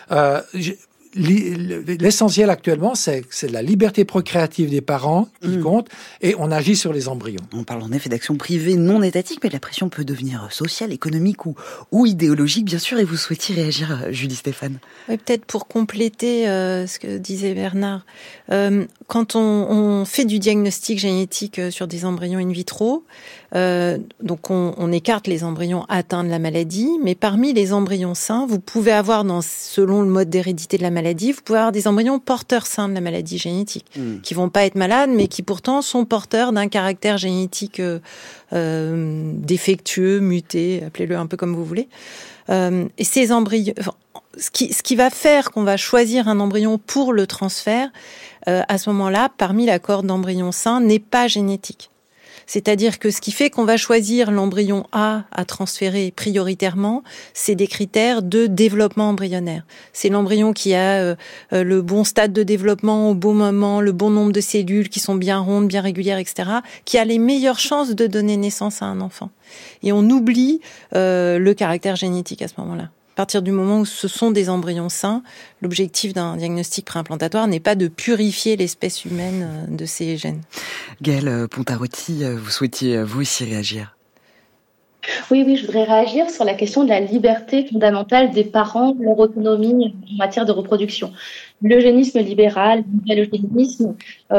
l'essentiel actuellement, c'est la liberté procréative des parents qui compte, et on agit sur les embryons. On parle en effet d'action privée non étatique, mais la pression peut devenir sociale, économique ou idéologique, bien sûr, et vous souhaitiez réagir, Julie Stéphane. Oui, peut-être pour compléter ce que disait Bernard. Quand on fait du diagnostic génétique sur des embryons in vitro, donc on écarte les embryons atteints de la maladie, mais parmi les embryons sains, vous pouvez avoir, selon le mode d'hérédité de la maladie, vous pouvez avoir des embryons porteurs sains de la maladie génétique, qui vont pas être malades, mais qui pourtant sont porteurs d'un caractère génétique défectueux, muté, appelez-le un peu comme vous voulez. Et ces embryons, ce qui va faire qu'on va choisir un embryon pour le transfert, à ce moment-là, parmi la cohorte d'embryons sains, n'est pas génétique. C'est-à-dire que ce qui fait qu'on va choisir l'embryon A à transférer prioritairement, c'est des critères de développement embryonnaire. C'est l'embryon qui a le bon stade de développement au bon moment, le bon nombre de cellules qui sont bien rondes, bien régulières, etc., qui a les meilleures chances de donner naissance à un enfant. Et on oublie le caractère génétique à ce moment-là. À partir du moment où ce sont des embryons sains, l'objectif d'un diagnostic préimplantatoire n'est pas de purifier l'espèce humaine de ses gènes. Gaël Pontarotti, vous souhaitiez vous aussi réagir? Oui, je voudrais réagir sur la question de la liberté fondamentale des parents, leur autonomie en matière de reproduction. L'eugénisme libéral, l'eugénisme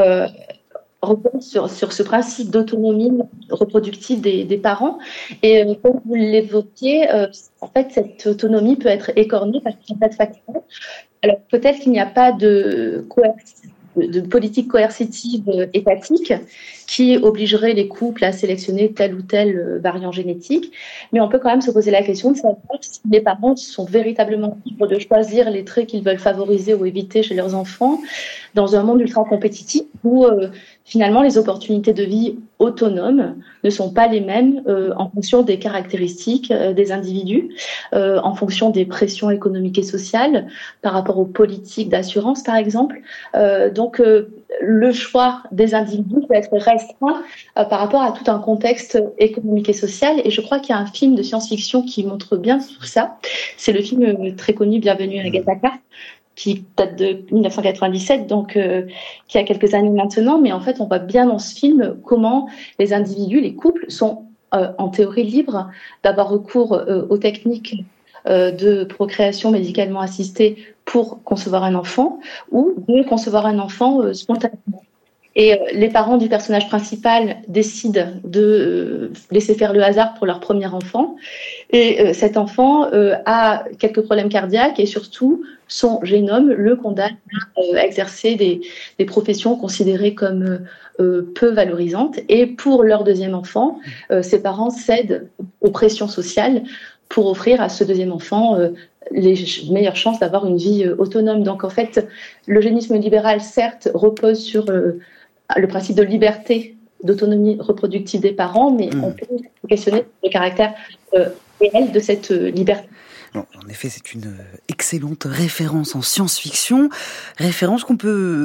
repose sur ce principe d'autonomie reproductive des parents. Et comme vous l'évoquiez, en fait, cette autonomie peut être écornée par un tas de facteurs. Alors, peut-être qu'il n'y a pas de politique coercitive étatique qui obligerait les couples à sélectionner tel ou tel variant génétique, mais on peut quand même se poser la question de savoir si les parents sont véritablement libres de choisir les traits qu'ils veulent favoriser ou éviter chez leurs enfants dans un monde ultra compétitif où finalement les opportunités de vie autonomes ne sont pas les mêmes en fonction des caractéristiques des individus, en fonction des pressions économiques et sociales, par rapport aux politiques d'assurance par exemple. Donc le choix des individus peut être restreint par rapport à tout un contexte économique et social. Et je crois qu'il y a un film de science-fiction qui montre bien sur ça. C'est le film très connu Bienvenue à Gattaca, qui date de 1997, donc qui a quelques années maintenant. Mais en fait, on voit bien dans ce film comment les individus, les couples, sont en théorie libres d'avoir recours aux techniques de procréation médicalement assistée pour concevoir un enfant ou de concevoir un enfant spontanément. Et les parents du personnage principal décident de laisser faire le hasard pour leur premier enfant. Et cet enfant a quelques problèmes cardiaques et surtout, son génome le condamne à exercer des professions considérées comme peu valorisantes. Et pour leur deuxième enfant, ses parents cèdent aux pressions sociales pour offrir à ce deuxième enfant les meilleures chances d'avoir une vie autonome. Donc en fait, l'eugénisme libéral, certes, repose sur le principe de liberté, d'autonomie reproductive des parents, mais on peut questionner le caractère réel de cette liberté. Bon, en effet, c'est une excellente référence en science-fiction, référence à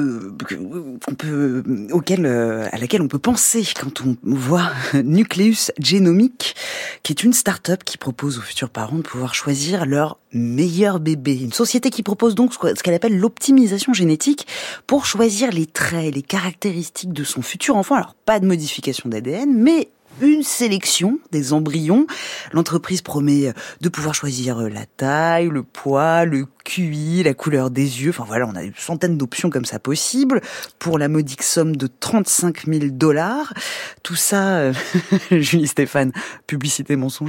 laquelle on peut penser quand on voit Nucleus Genomics, qui est une start-up qui propose aux futurs parents de pouvoir choisir leur meilleur bébé. Une société qui propose donc ce qu'elle appelle l'optimisation génétique pour choisir les traits, les caractéristiques de son futur enfant. Alors, pas de modification d'ADN, mais une sélection des embryons. L'entreprise promet de pouvoir choisir la taille, le poids, le QI, la couleur des yeux. Enfin voilà, on a une centaine d'options comme ça possibles pour la modique somme de $35,000. Tout ça, Julie Stéphane, publicité mensongère ?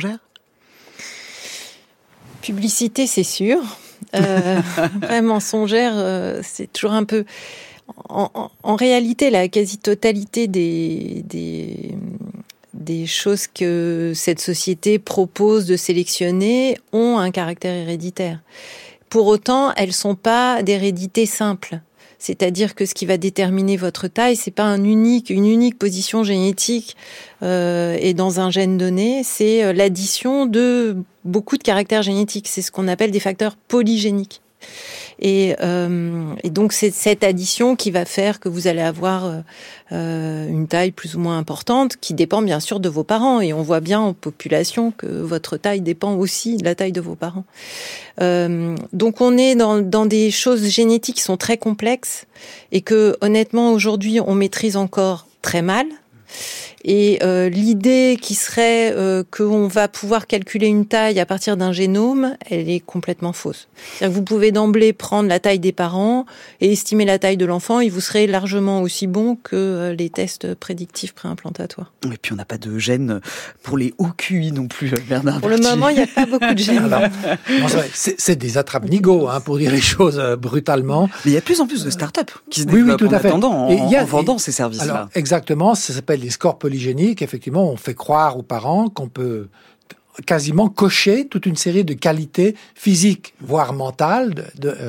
Publicité, c'est sûr. Après, mensongère, c'est toujours un peu... En réalité, la quasi-totalité des choses que cette société propose de sélectionner ont un caractère héréditaire. Pour autant, elles sont pas d'hérédité simple. C'est-à-dire que ce qui va déterminer votre taille, c'est pas une unique position génétique et dans un gène donné, c'est l'addition de beaucoup de caractères génétiques. C'est ce qu'on appelle des facteurs polygéniques. Et donc c'est cette addition qui va faire que vous allez avoir une taille plus ou moins importante, qui dépend bien sûr de vos parents. Et on voit bien en population que votre taille dépend aussi de la taille de vos parents. Donc on est dans des choses génétiques qui sont très complexes et que honnêtement aujourd'hui on maîtrise encore très mal. Et l'idée qui serait qu'on va pouvoir calculer une taille à partir d'un génome, elle est complètement fausse. C'est-à-dire que vous pouvez d'emblée prendre la taille des parents et estimer la taille de l'enfant, et vous serez largement aussi bon que les tests prédictifs préimplantatoires. Et puis on n'a pas de gènes pour les hauts QI non plus, Bernard. Pour le moment, il n'y a pas beaucoup de gènes. Alors, c'est des attrape-nigots, pour dire les choses brutalement. Mais il y a de plus en plus de start-up qui se développent tout à fait. en vendant ces services-là. Exactement, ça s'appelle les scores polygéniques. Effectivement, on fait croire aux parents qu'on peut quasiment cocher toute une série de qualités physiques, voire mentales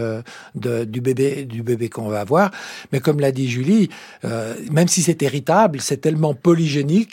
du bébé qu'on va avoir. Mais comme l'a dit Julie, même si c'est héritable, c'est tellement polygénique,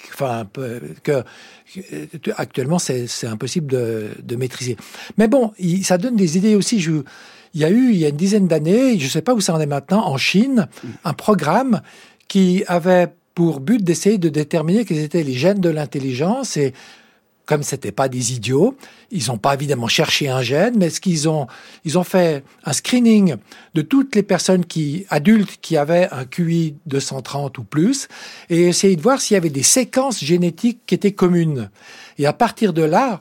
que actuellement c'est impossible de maîtriser. Mais bon, ça donne des idées aussi. Il y a une dizaine d'années, je ne sais pas où ça en est maintenant, en Chine, un programme qui avait pour but d'essayer de déterminer quels étaient les gènes de l'intelligence. Et comme c'était pas des idiots, ils n'ont pas évidemment cherché un gène, mais ils ont fait un screening de toutes les personnes adultes qui avaient un QI de 130 ou plus, et essayer de voir s'il y avait des séquences génétiques qui étaient communes. Et à partir de là,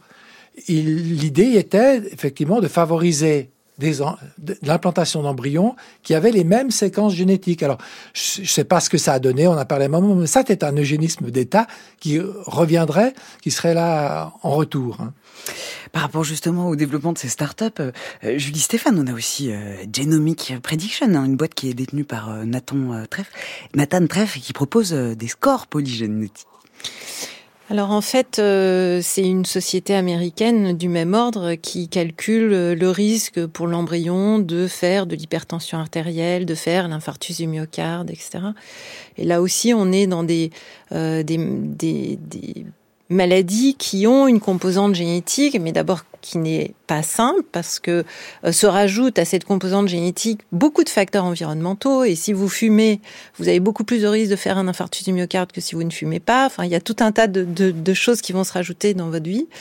l'idée était effectivement de favoriser de l'implantation d'embryons qui avaient les mêmes séquences génétiques. Alors, je ne sais pas ce que ça a donné, on a parlé à un moment, mais ça, c'est un eugénisme d'État qui reviendrait, qui serait là en retour. Par rapport justement au développement de ces startups, Julie Stéphane, on a aussi Genomic Prediction, une boîte qui est détenue par Nathan Treff et qui propose des scores polygénétiques. Alors en fait, c'est une société américaine du même ordre qui calcule le risque pour l'embryon de faire de l'hypertension artérielle, de faire l'infarctus du myocarde, etc. Et là aussi, on est dans des maladies qui ont une composante génétique, mais d'abord qui n'est pas simple parce que se rajoutent à cette composante génétique beaucoup de facteurs environnementaux. Et si vous fumez, vous avez beaucoup plus de risques de faire un infarctus du myocarde que si vous ne fumez pas. Enfin, il y a tout un tas de choses qui vont se rajouter dans votre vie.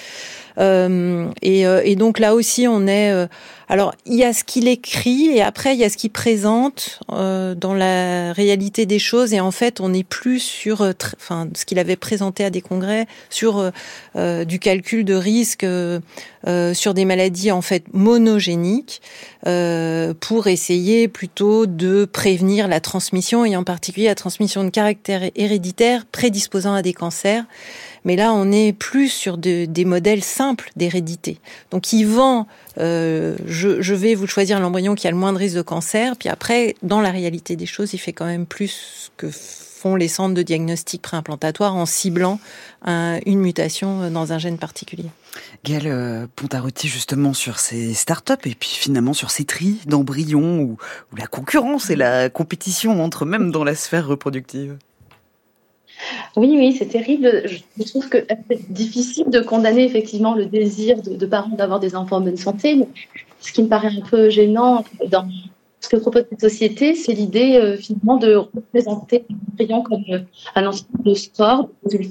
Et donc là aussi, on est... alors, il y a ce qu'il écrit et après, il y a ce qu'il présente dans la réalité des choses. Et en fait, on n'est plus sur ce qu'il avait présenté à des congrès, sur du calcul de risque sur des maladies en fait monogéniques pour essayer plutôt de prévenir la transmission et en particulier la transmission de caractère héréditaire prédisposant à des cancers. Mais là, on est plus sur des modèles simples d'hérédité. Donc, il vend, je vais vous choisir l'embryon qui a le moins de risque de cancer. Puis après, dans la réalité des choses, il fait quand même plus que font les centres de diagnostic préimplantatoire en ciblant une mutation dans un gène particulier. Gaëlle Pontarotti, justement, sur ces startups et puis finalement sur ces tris d'embryons où la concurrence et la compétition entrent même dans la sphère reproductive. Oui, c'est terrible. Je trouve que c'est difficile de condamner effectivement le désir de parents d'avoir des enfants en bonne santé. Mais ce qui me paraît un peu gênant dans ce que propose cette société, c'est l'idée finalement de représenter l'embryon comme un ensemble de scores,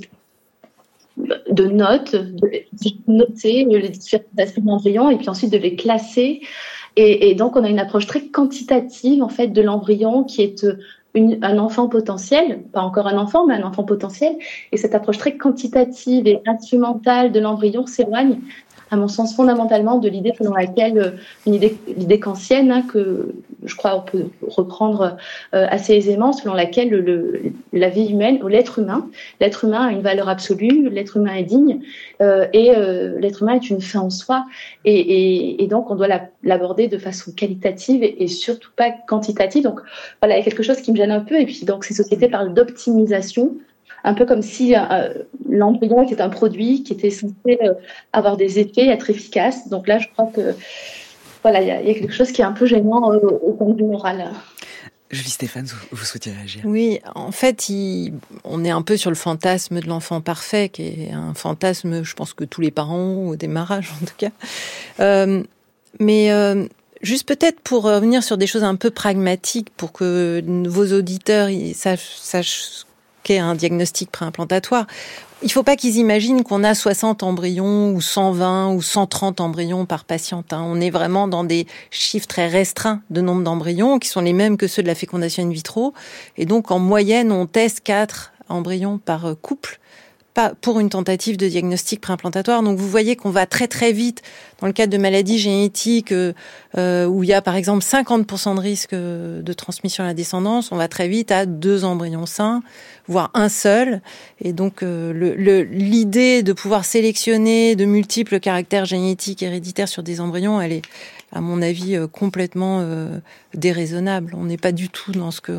de notes, de noter les différents aspects de l'embryon et puis ensuite de les classer. Et donc on a une approche très quantitative en fait de l'embryon qui est un enfant potentiel, pas encore un enfant, mais un enfant potentiel. Et cette approche très quantitative et instrumentale de l'embryon s'éloigne, à mon sens, fondamentalement de l'idée selon laquelle, l'idée kantienne, que je crois on peut reprendre assez aisément, selon laquelle la vie humaine, ou l'être humain a une valeur absolue, l'être humain est digne, et l'être humain est une fin en soi. Et donc, on doit l'aborder de façon qualitative et surtout pas quantitative. Donc, voilà, il y a quelque chose qui me gêne un peu. Et puis, donc, ces sociétés parlent d'optimisation, un peu comme si l'embryon était un produit qui était censé avoir des effets, être efficace. Donc là, je crois que voilà, il y a quelque chose qui est un peu gênant au point de vue moral. Julie Stéphane, vous souhaitez réagir ? Oui, en fait, on est un peu sur le fantasme de l'enfant parfait, qui est un fantasme, je pense que tous les parents ont au démarrage, en tout cas. Mais juste peut-être pour revenir sur des choses un peu pragmatiques, pour que vos auditeurs sachent qu'est un diagnostic préimplantatoire. Il ne faut pas qu'ils imaginent qu'on a 60 embryons ou 120 ou 130 embryons par patiente. On est vraiment dans des chiffres très restreints de nombre d'embryons qui sont les mêmes que ceux de la fécondation in vitro. Et donc, en moyenne, on teste 4 embryons par couple pour une tentative de diagnostic préimplantatoire. Donc, vous voyez qu'on va très très vite dans le cadre de maladies génétiques où il y a par exemple 50% de risque de transmission à la descendance. On va très vite à 2 embryons sains, voire un seul. Et donc, l'idée de pouvoir sélectionner de multiples caractères génétiques héréditaires sur des embryons, elle est, à mon avis, complètement déraisonnable. On n'est pas du tout dans ce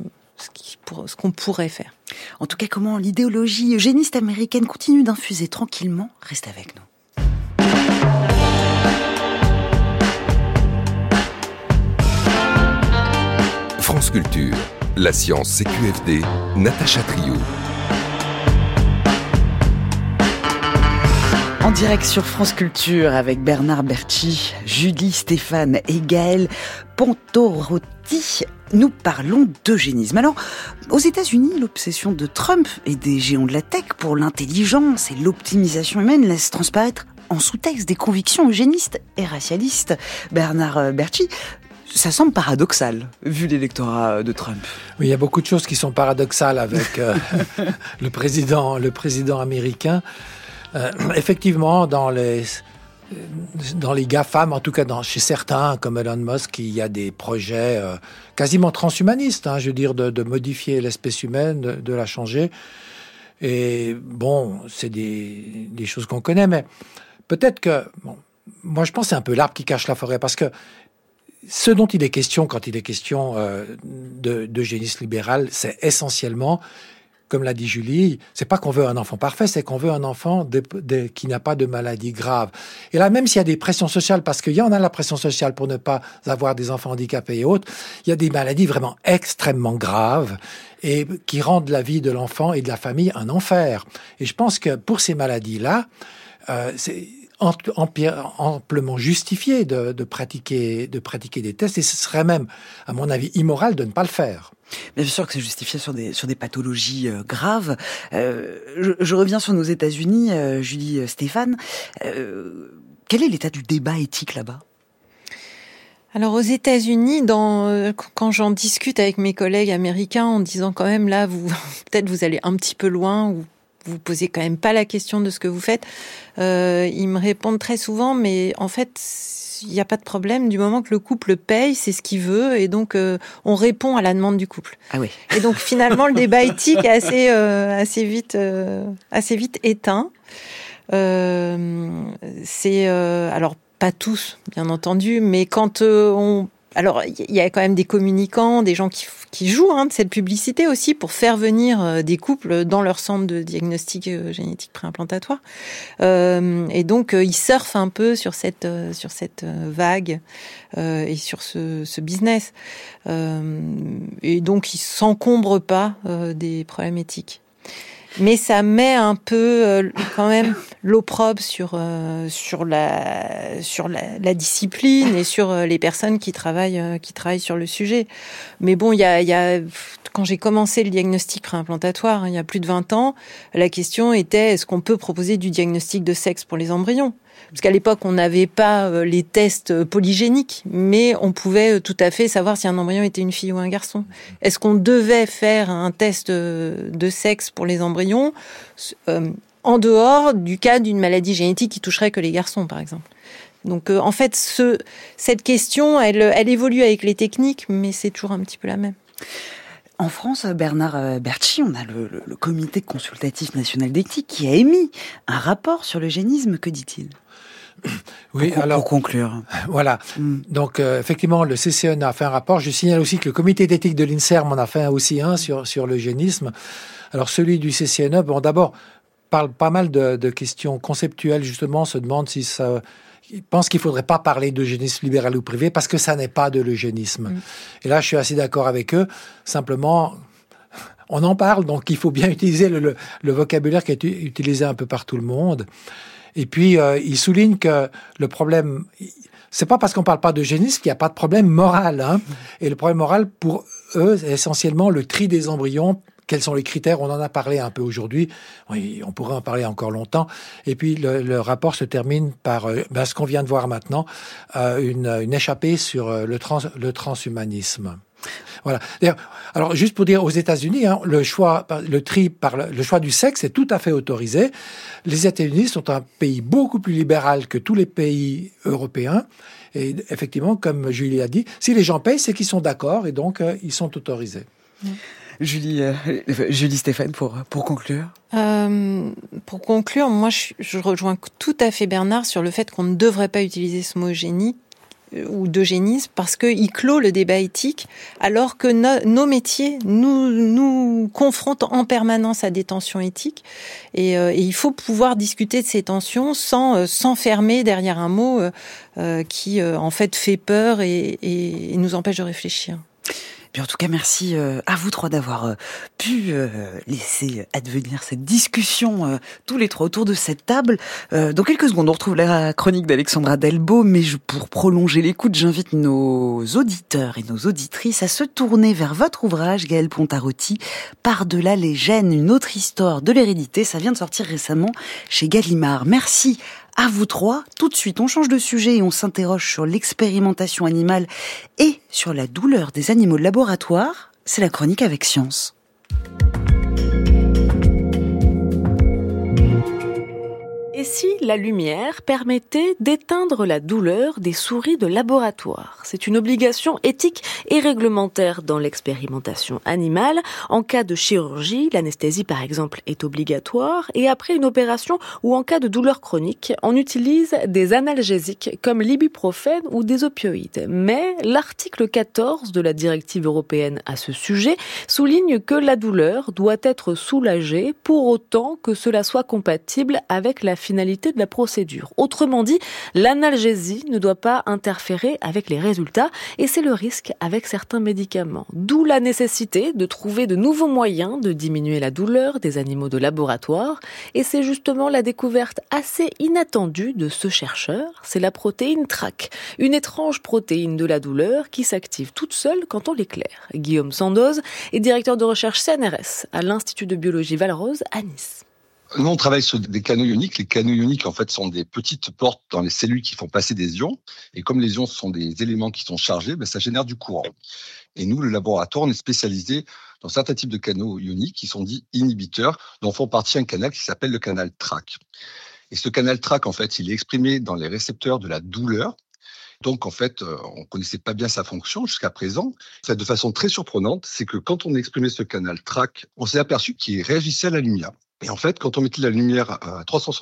qu'on pourrait faire. En tout cas, comment l'idéologie eugéniste américaine continue d'infuser tranquillement, reste avec nous. France Culture, la science CQFD, Natacha Trio. En direct sur France Culture avec Bernard Bertschy, Julie Stéphane et Gaëlle Pontarotti. Nous parlons d'eugénisme. Alors, aux États-Unis, l'obsession de Trump et des géants de la tech pour l'intelligence et l'optimisation humaine laisse transparaître en sous-texte des convictions eugénistes et racialistes. Bernard Bertschy, ça semble paradoxal, vu l'électorat de Trump. Oui, il y a beaucoup de choses qui sont paradoxales avec le président américain. Effectivement, dans les GAFAM, en tout cas chez certains, comme Elon Musk, il y a des projets quasiment transhumanistes, je veux dire, de modifier l'espèce humaine, de la changer. Et bon, c'est des choses qu'on connaît, mais peut-être que... moi, je pense que c'est un peu l'arbre qui cache la forêt, parce que ce dont il est question quand il est question d'eugénisme libéral, c'est essentiellement... Comme l'a dit Julie, c'est pas qu'on veut un enfant parfait, c'est qu'on veut un enfant qui n'a pas de maladie grave. Et là, même s'il y a des pressions sociales, parce qu'il y en a la pression sociale pour ne pas avoir des enfants handicapés et autres, il y a des maladies vraiment extrêmement graves et qui rendent la vie de l'enfant et de la famille un enfer. Et je pense que pour ces maladies-là, amplement justifié de pratiquer des tests, et ce serait même, à mon avis, immoral de ne pas le faire. Bien sûr que c'est justifié sur des pathologies graves. Je reviens sur nos États-Unis, Julie Stéphane. Quel est l'état du débat éthique là-bas ? Alors aux États-Unis, quand j'en discute avec mes collègues américains en disant quand même là, peut-être vous allez un petit peu loin, ou vous posez quand même pas la question de ce que vous faites, ils me répondent très souvent, mais en fait, il n'y a pas de problème du moment que le couple paye, c'est ce qu'il veut, et donc on répond à la demande du couple. Ah oui. Et donc finalement, le débat éthique est assez vite éteint. Alors pas tous, bien entendu, mais quand alors, il y a quand même des communicants, des gens qui jouent de cette publicité aussi pour faire venir des couples dans leur centre de diagnostic génétique préimplantatoire. Et donc, ils surfent un peu sur cette vague et sur ce business. Et donc, ils s'encombrent pas des problèmes éthiques. Mais ça met un peu quand même l'opprobre sur la discipline et sur les personnes qui travaillent sur le sujet. Mais bon, il y a quand j'ai commencé le diagnostic préimplantatoire, il y a plus de 20 ans, la question était est-ce qu'on peut proposer du diagnostic de sexe pour les embryons ? Parce qu'à l'époque, on n'avait pas les tests polygéniques, mais on pouvait tout à fait savoir si un embryon était une fille ou un garçon. Est-ce qu'on devait faire un test de sexe pour les embryons en dehors du cas d'une maladie génétique qui toucherait que les garçons, par exemple ? Donc, en fait, cette question, elle évolue avec les techniques, mais c'est toujours un petit peu la même. En France, Bernard Bertschy, on a le Comité consultatif national d'éthique qui a émis un rapport sur l'eugénisme. Que dit-il ? Oui, pour conclure. Voilà. Donc, effectivement, le CCN a fait un rapport. Je signale aussi que le comité d'éthique de l'INSERM en a fait aussi un sur l'eugénisme. Alors, celui du CCNE, bon, d'abord, parle pas mal de questions conceptuelles, justement, se demande si ça... Il pense qu'il ne faudrait pas parler d'eugénisme libéral ou privé parce que ça n'est pas de l'eugénisme. Et là, je suis assez d'accord avec eux. Simplement, on en parle, donc il faut bien utiliser le vocabulaire qui est utilisé un peu par tout le monde. Et puis, il souligne que le problème, c'est pas parce qu'on parle pas d'eugénisme qu'il n'y a pas de problème moral. Et le problème moral, pour eux, c'est essentiellement le tri des embryons. Quels sont les critères ? On en a parlé un peu aujourd'hui. Oui, on pourrait en parler encore longtemps. Et puis, le rapport se termine par ce qu'on vient de voir maintenant, une échappée sur le transhumanisme. Voilà. D'ailleurs, alors juste pour dire, aux États-Unis, le choix du sexe est tout à fait autorisé. Les États-Unis sont un pays beaucoup plus libéral que tous les pays européens. Et effectivement, comme Julie a dit, si les gens payent, c'est qu'ils sont d'accord et donc ils sont autorisés. Julie Stéphane, pour conclure. Pour conclure, moi, je rejoins tout à fait Bernard sur le fait qu'on ne devrait pas utiliser ce mot génie ou d'eugénisme parce qu'il clôt le débat éthique alors que nos métiers nous confrontent en permanence à des tensions éthiques et il faut pouvoir discuter de ces tensions sans s'enfermer derrière un mot qui en fait peur et nous empêche de réfléchir. En tout cas, merci à vous trois d'avoir pu laisser advenir cette discussion tous les trois autour de cette table. Dans quelques secondes, on retrouve la chronique d'Alexandra Delbo, mais pour prolonger l'écoute, j'invite nos auditeurs et nos auditrices à se tourner vers votre ouvrage, Gaëlle Pontarotti, Par-delà les gènes, une autre histoire de l'hérédité. Ça vient de sortir récemment chez Gallimard. Merci à vous trois. Tout de suite, on change de sujet et on s'interroge sur l'expérimentation animale et sur la douleur des animaux de laboratoire. C'est la chronique avec Science. Et si la lumière permettait d'éteindre la douleur des souris de laboratoire ? C'est une obligation éthique et réglementaire dans l'expérimentation animale. En cas de chirurgie, l'anesthésie par exemple est obligatoire et après une opération ou en cas de douleur chronique, on utilise des analgésiques comme l'ibuprofène ou des opioïdes. Mais l'article 14 de la directive européenne à ce sujet souligne que la douleur doit être soulagée pour autant que cela soit compatible avec la finalité de la procédure. Autrement dit, l'analgésie ne doit pas interférer avec les résultats et c'est le risque avec certains médicaments. D'où la nécessité de trouver de nouveaux moyens de diminuer la douleur des animaux de laboratoire. Et c'est justement la découverte assez inattendue de ce chercheur, c'est la protéine TRAC, une étrange protéine de la douleur qui s'active toute seule quand on l'éclaire. Guillaume Sandoz est directeur de recherche CNRS à l'Institut de biologie Valrose à Nice. Nous, on travaille sur des canaux ioniques. Les canaux ioniques, en fait, sont des petites portes dans les cellules qui font passer des ions. Et comme les ions sont des éléments qui sont chargés, ça génère du courant. Et nous, le laboratoire, on est spécialisé dans certains types de canaux ioniques qui sont dits inhibiteurs, dont font partie un canal qui s'appelle le canal TRAC. Et ce canal TRAC, en fait, il est exprimé dans les récepteurs de la douleur. Donc, en fait, on connaissait pas bien sa fonction jusqu'à présent. En fait, de façon très surprenante, c'est que quand on exprimait ce canal TRAC, on s'est aperçu qu'il réagissait à la lumière. Et en fait, quand on mettait de la lumière à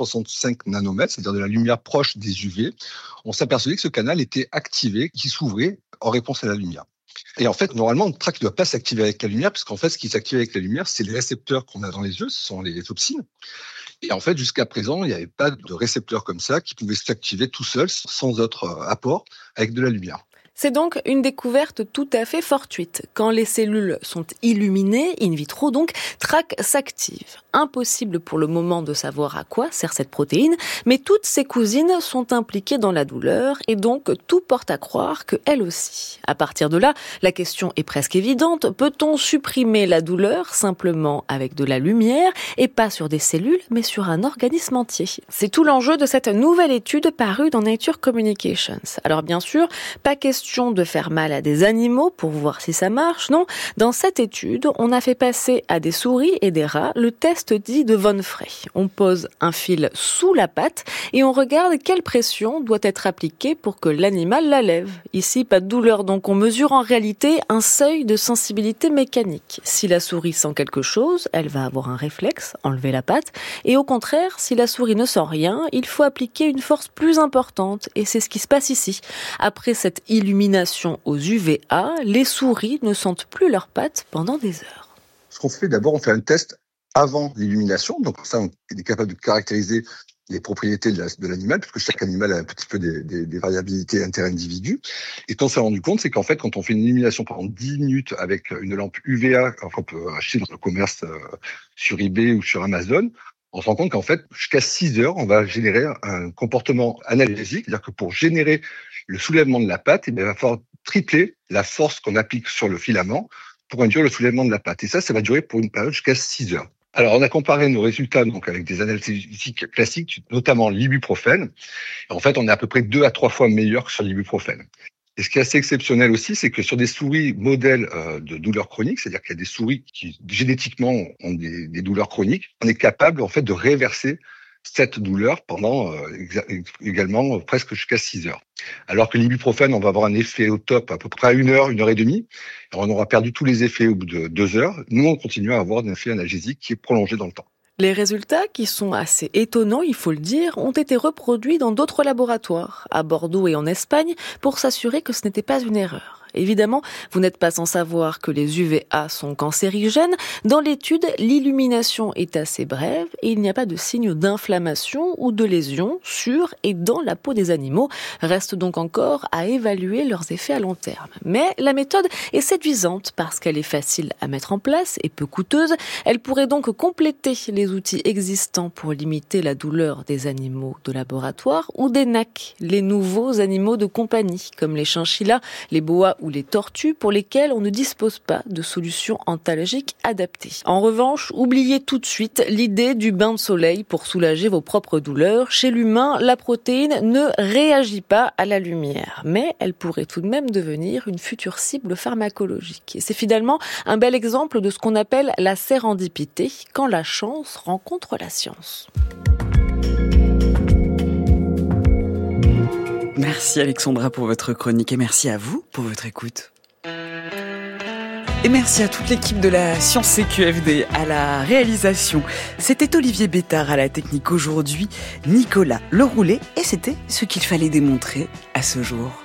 365 nanomètres, c'est-à-dire de la lumière proche des UV, on s'apercevait que ce canal était activé, qui s'ouvrait en réponse à la lumière. Et en fait, normalement, le TRAC ne doit pas s'activer avec la lumière, puisqu'en fait, ce qui s'active avec la lumière, c'est les récepteurs qu'on a dans les yeux, ce sont les opsines. Et en fait, jusqu'à présent, il n'y avait pas de récepteurs comme ça qui pouvaient s'activer tout seul, sans autre apport, avec de la lumière. C'est donc une découverte tout à fait fortuite. Quand les cellules sont illuminées, in vitro donc, TRAC s'active. Impossible pour le moment de savoir à quoi sert cette protéine, mais toutes ses cousines sont impliquées dans la douleur et donc tout porte à croire qu'elles aussi. À partir de là, la question est presque évidente. Peut-on supprimer la douleur simplement avec de la lumière et pas sur des cellules, mais sur un organisme entier? C'est tout l'enjeu de cette nouvelle étude parue dans Nature Communications. Alors bien sûr, pas question de faire mal à des animaux pour voir si ça marche, non. Dans cette étude, on a fait passer à des souris et des rats le test dit de Von Frey. On pose un fil sous la patte et on regarde quelle pression doit être appliquée pour que l'animal la lève. Ici, pas de douleur, donc on mesure en réalité un seuil de sensibilité mécanique. Si la souris sent quelque chose, elle va avoir un réflexe, enlever la patte, et au contraire, si la souris ne sent rien, il faut appliquer une force plus importante, et c'est ce qui se passe ici. Après cette illumination aux UVA, les souris ne sentent plus leurs pattes pendant des heures. Ce qu'on fait d'abord, on fait un test avant l'illumination. Donc ça, on est capable de caractériser les propriétés de l'animal, puisque chaque animal a un petit peu des variabilités inter-individus. Et quand on s'est rendu compte, c'est qu'en fait, quand on fait une illumination pendant 10 minutes avec une lampe UVA, qu'on peut acheter dans le commerce sur eBay ou sur Amazon, on se rend compte qu'en fait, jusqu'à 6 heures, on va générer un comportement analgésique, c'est-à-dire que pour générer le soulèvement de la patte, il va falloir tripler la force qu'on applique sur le filament pour induire le soulèvement de la patte. Et ça va durer pour une période jusqu'à 6 heures. Alors, on a comparé nos résultats donc avec des analgésiques classiques, notamment l'ibuprofène. En fait, on est à peu près 2 à 3 fois meilleur que sur l'ibuprofène. Et ce qui est assez exceptionnel aussi, c'est que sur des souris modèles de douleurs chroniques, c'est-à-dire qu'il y a des souris qui génétiquement ont des douleurs chroniques, on est capable en fait de réverser cette douleur pendant également presque jusqu'à 6 heures. Alors que l'ibuprofène, on va avoir un effet au top à peu près à 1 heure, 1 heure et demie. Alors on aura perdu tous les effets au bout de 2 heures. Nous, on continue à avoir un effet analgésique qui est prolongé dans le temps. Les résultats, qui sont assez étonnants, il faut le dire, ont été reproduits dans d'autres laboratoires, à Bordeaux et en Espagne, pour s'assurer que ce n'était pas une erreur. Évidemment, vous n'êtes pas sans savoir que les UVA sont cancérigènes. Dans l'étude, l'illumination est assez brève et il n'y a pas de signe d'inflammation ou de lésion sur et dans la peau des animaux. Reste donc encore à évaluer leurs effets à long terme. Mais la méthode est séduisante parce qu'elle est facile à mettre en place et peu coûteuse. Elle pourrait donc compléter les outils existants pour limiter la douleur des animaux de laboratoire ou des NAC, les nouveaux animaux de compagnie, comme les chinchillas, les boas ou les tortues pour lesquelles on ne dispose pas de solutions antalgiques adaptées. En revanche, oubliez tout de suite l'idée du bain de soleil pour soulager vos propres douleurs. Chez l'humain, la protéine ne réagit pas à la lumière, mais elle pourrait tout de même devenir une future cible pharmacologique. Et c'est finalement un bel exemple de ce qu'on appelle la sérendipité, quand la chance rencontre la science. Merci Alexandra pour votre chronique et merci à vous pour votre écoute. Et merci à toute l'équipe de la Science CQFD, à la réalisation. C'était Olivier Bétard à la technique aujourd'hui, Nicolas Leroulet, et c'était ce qu'il fallait démontrer à ce jour.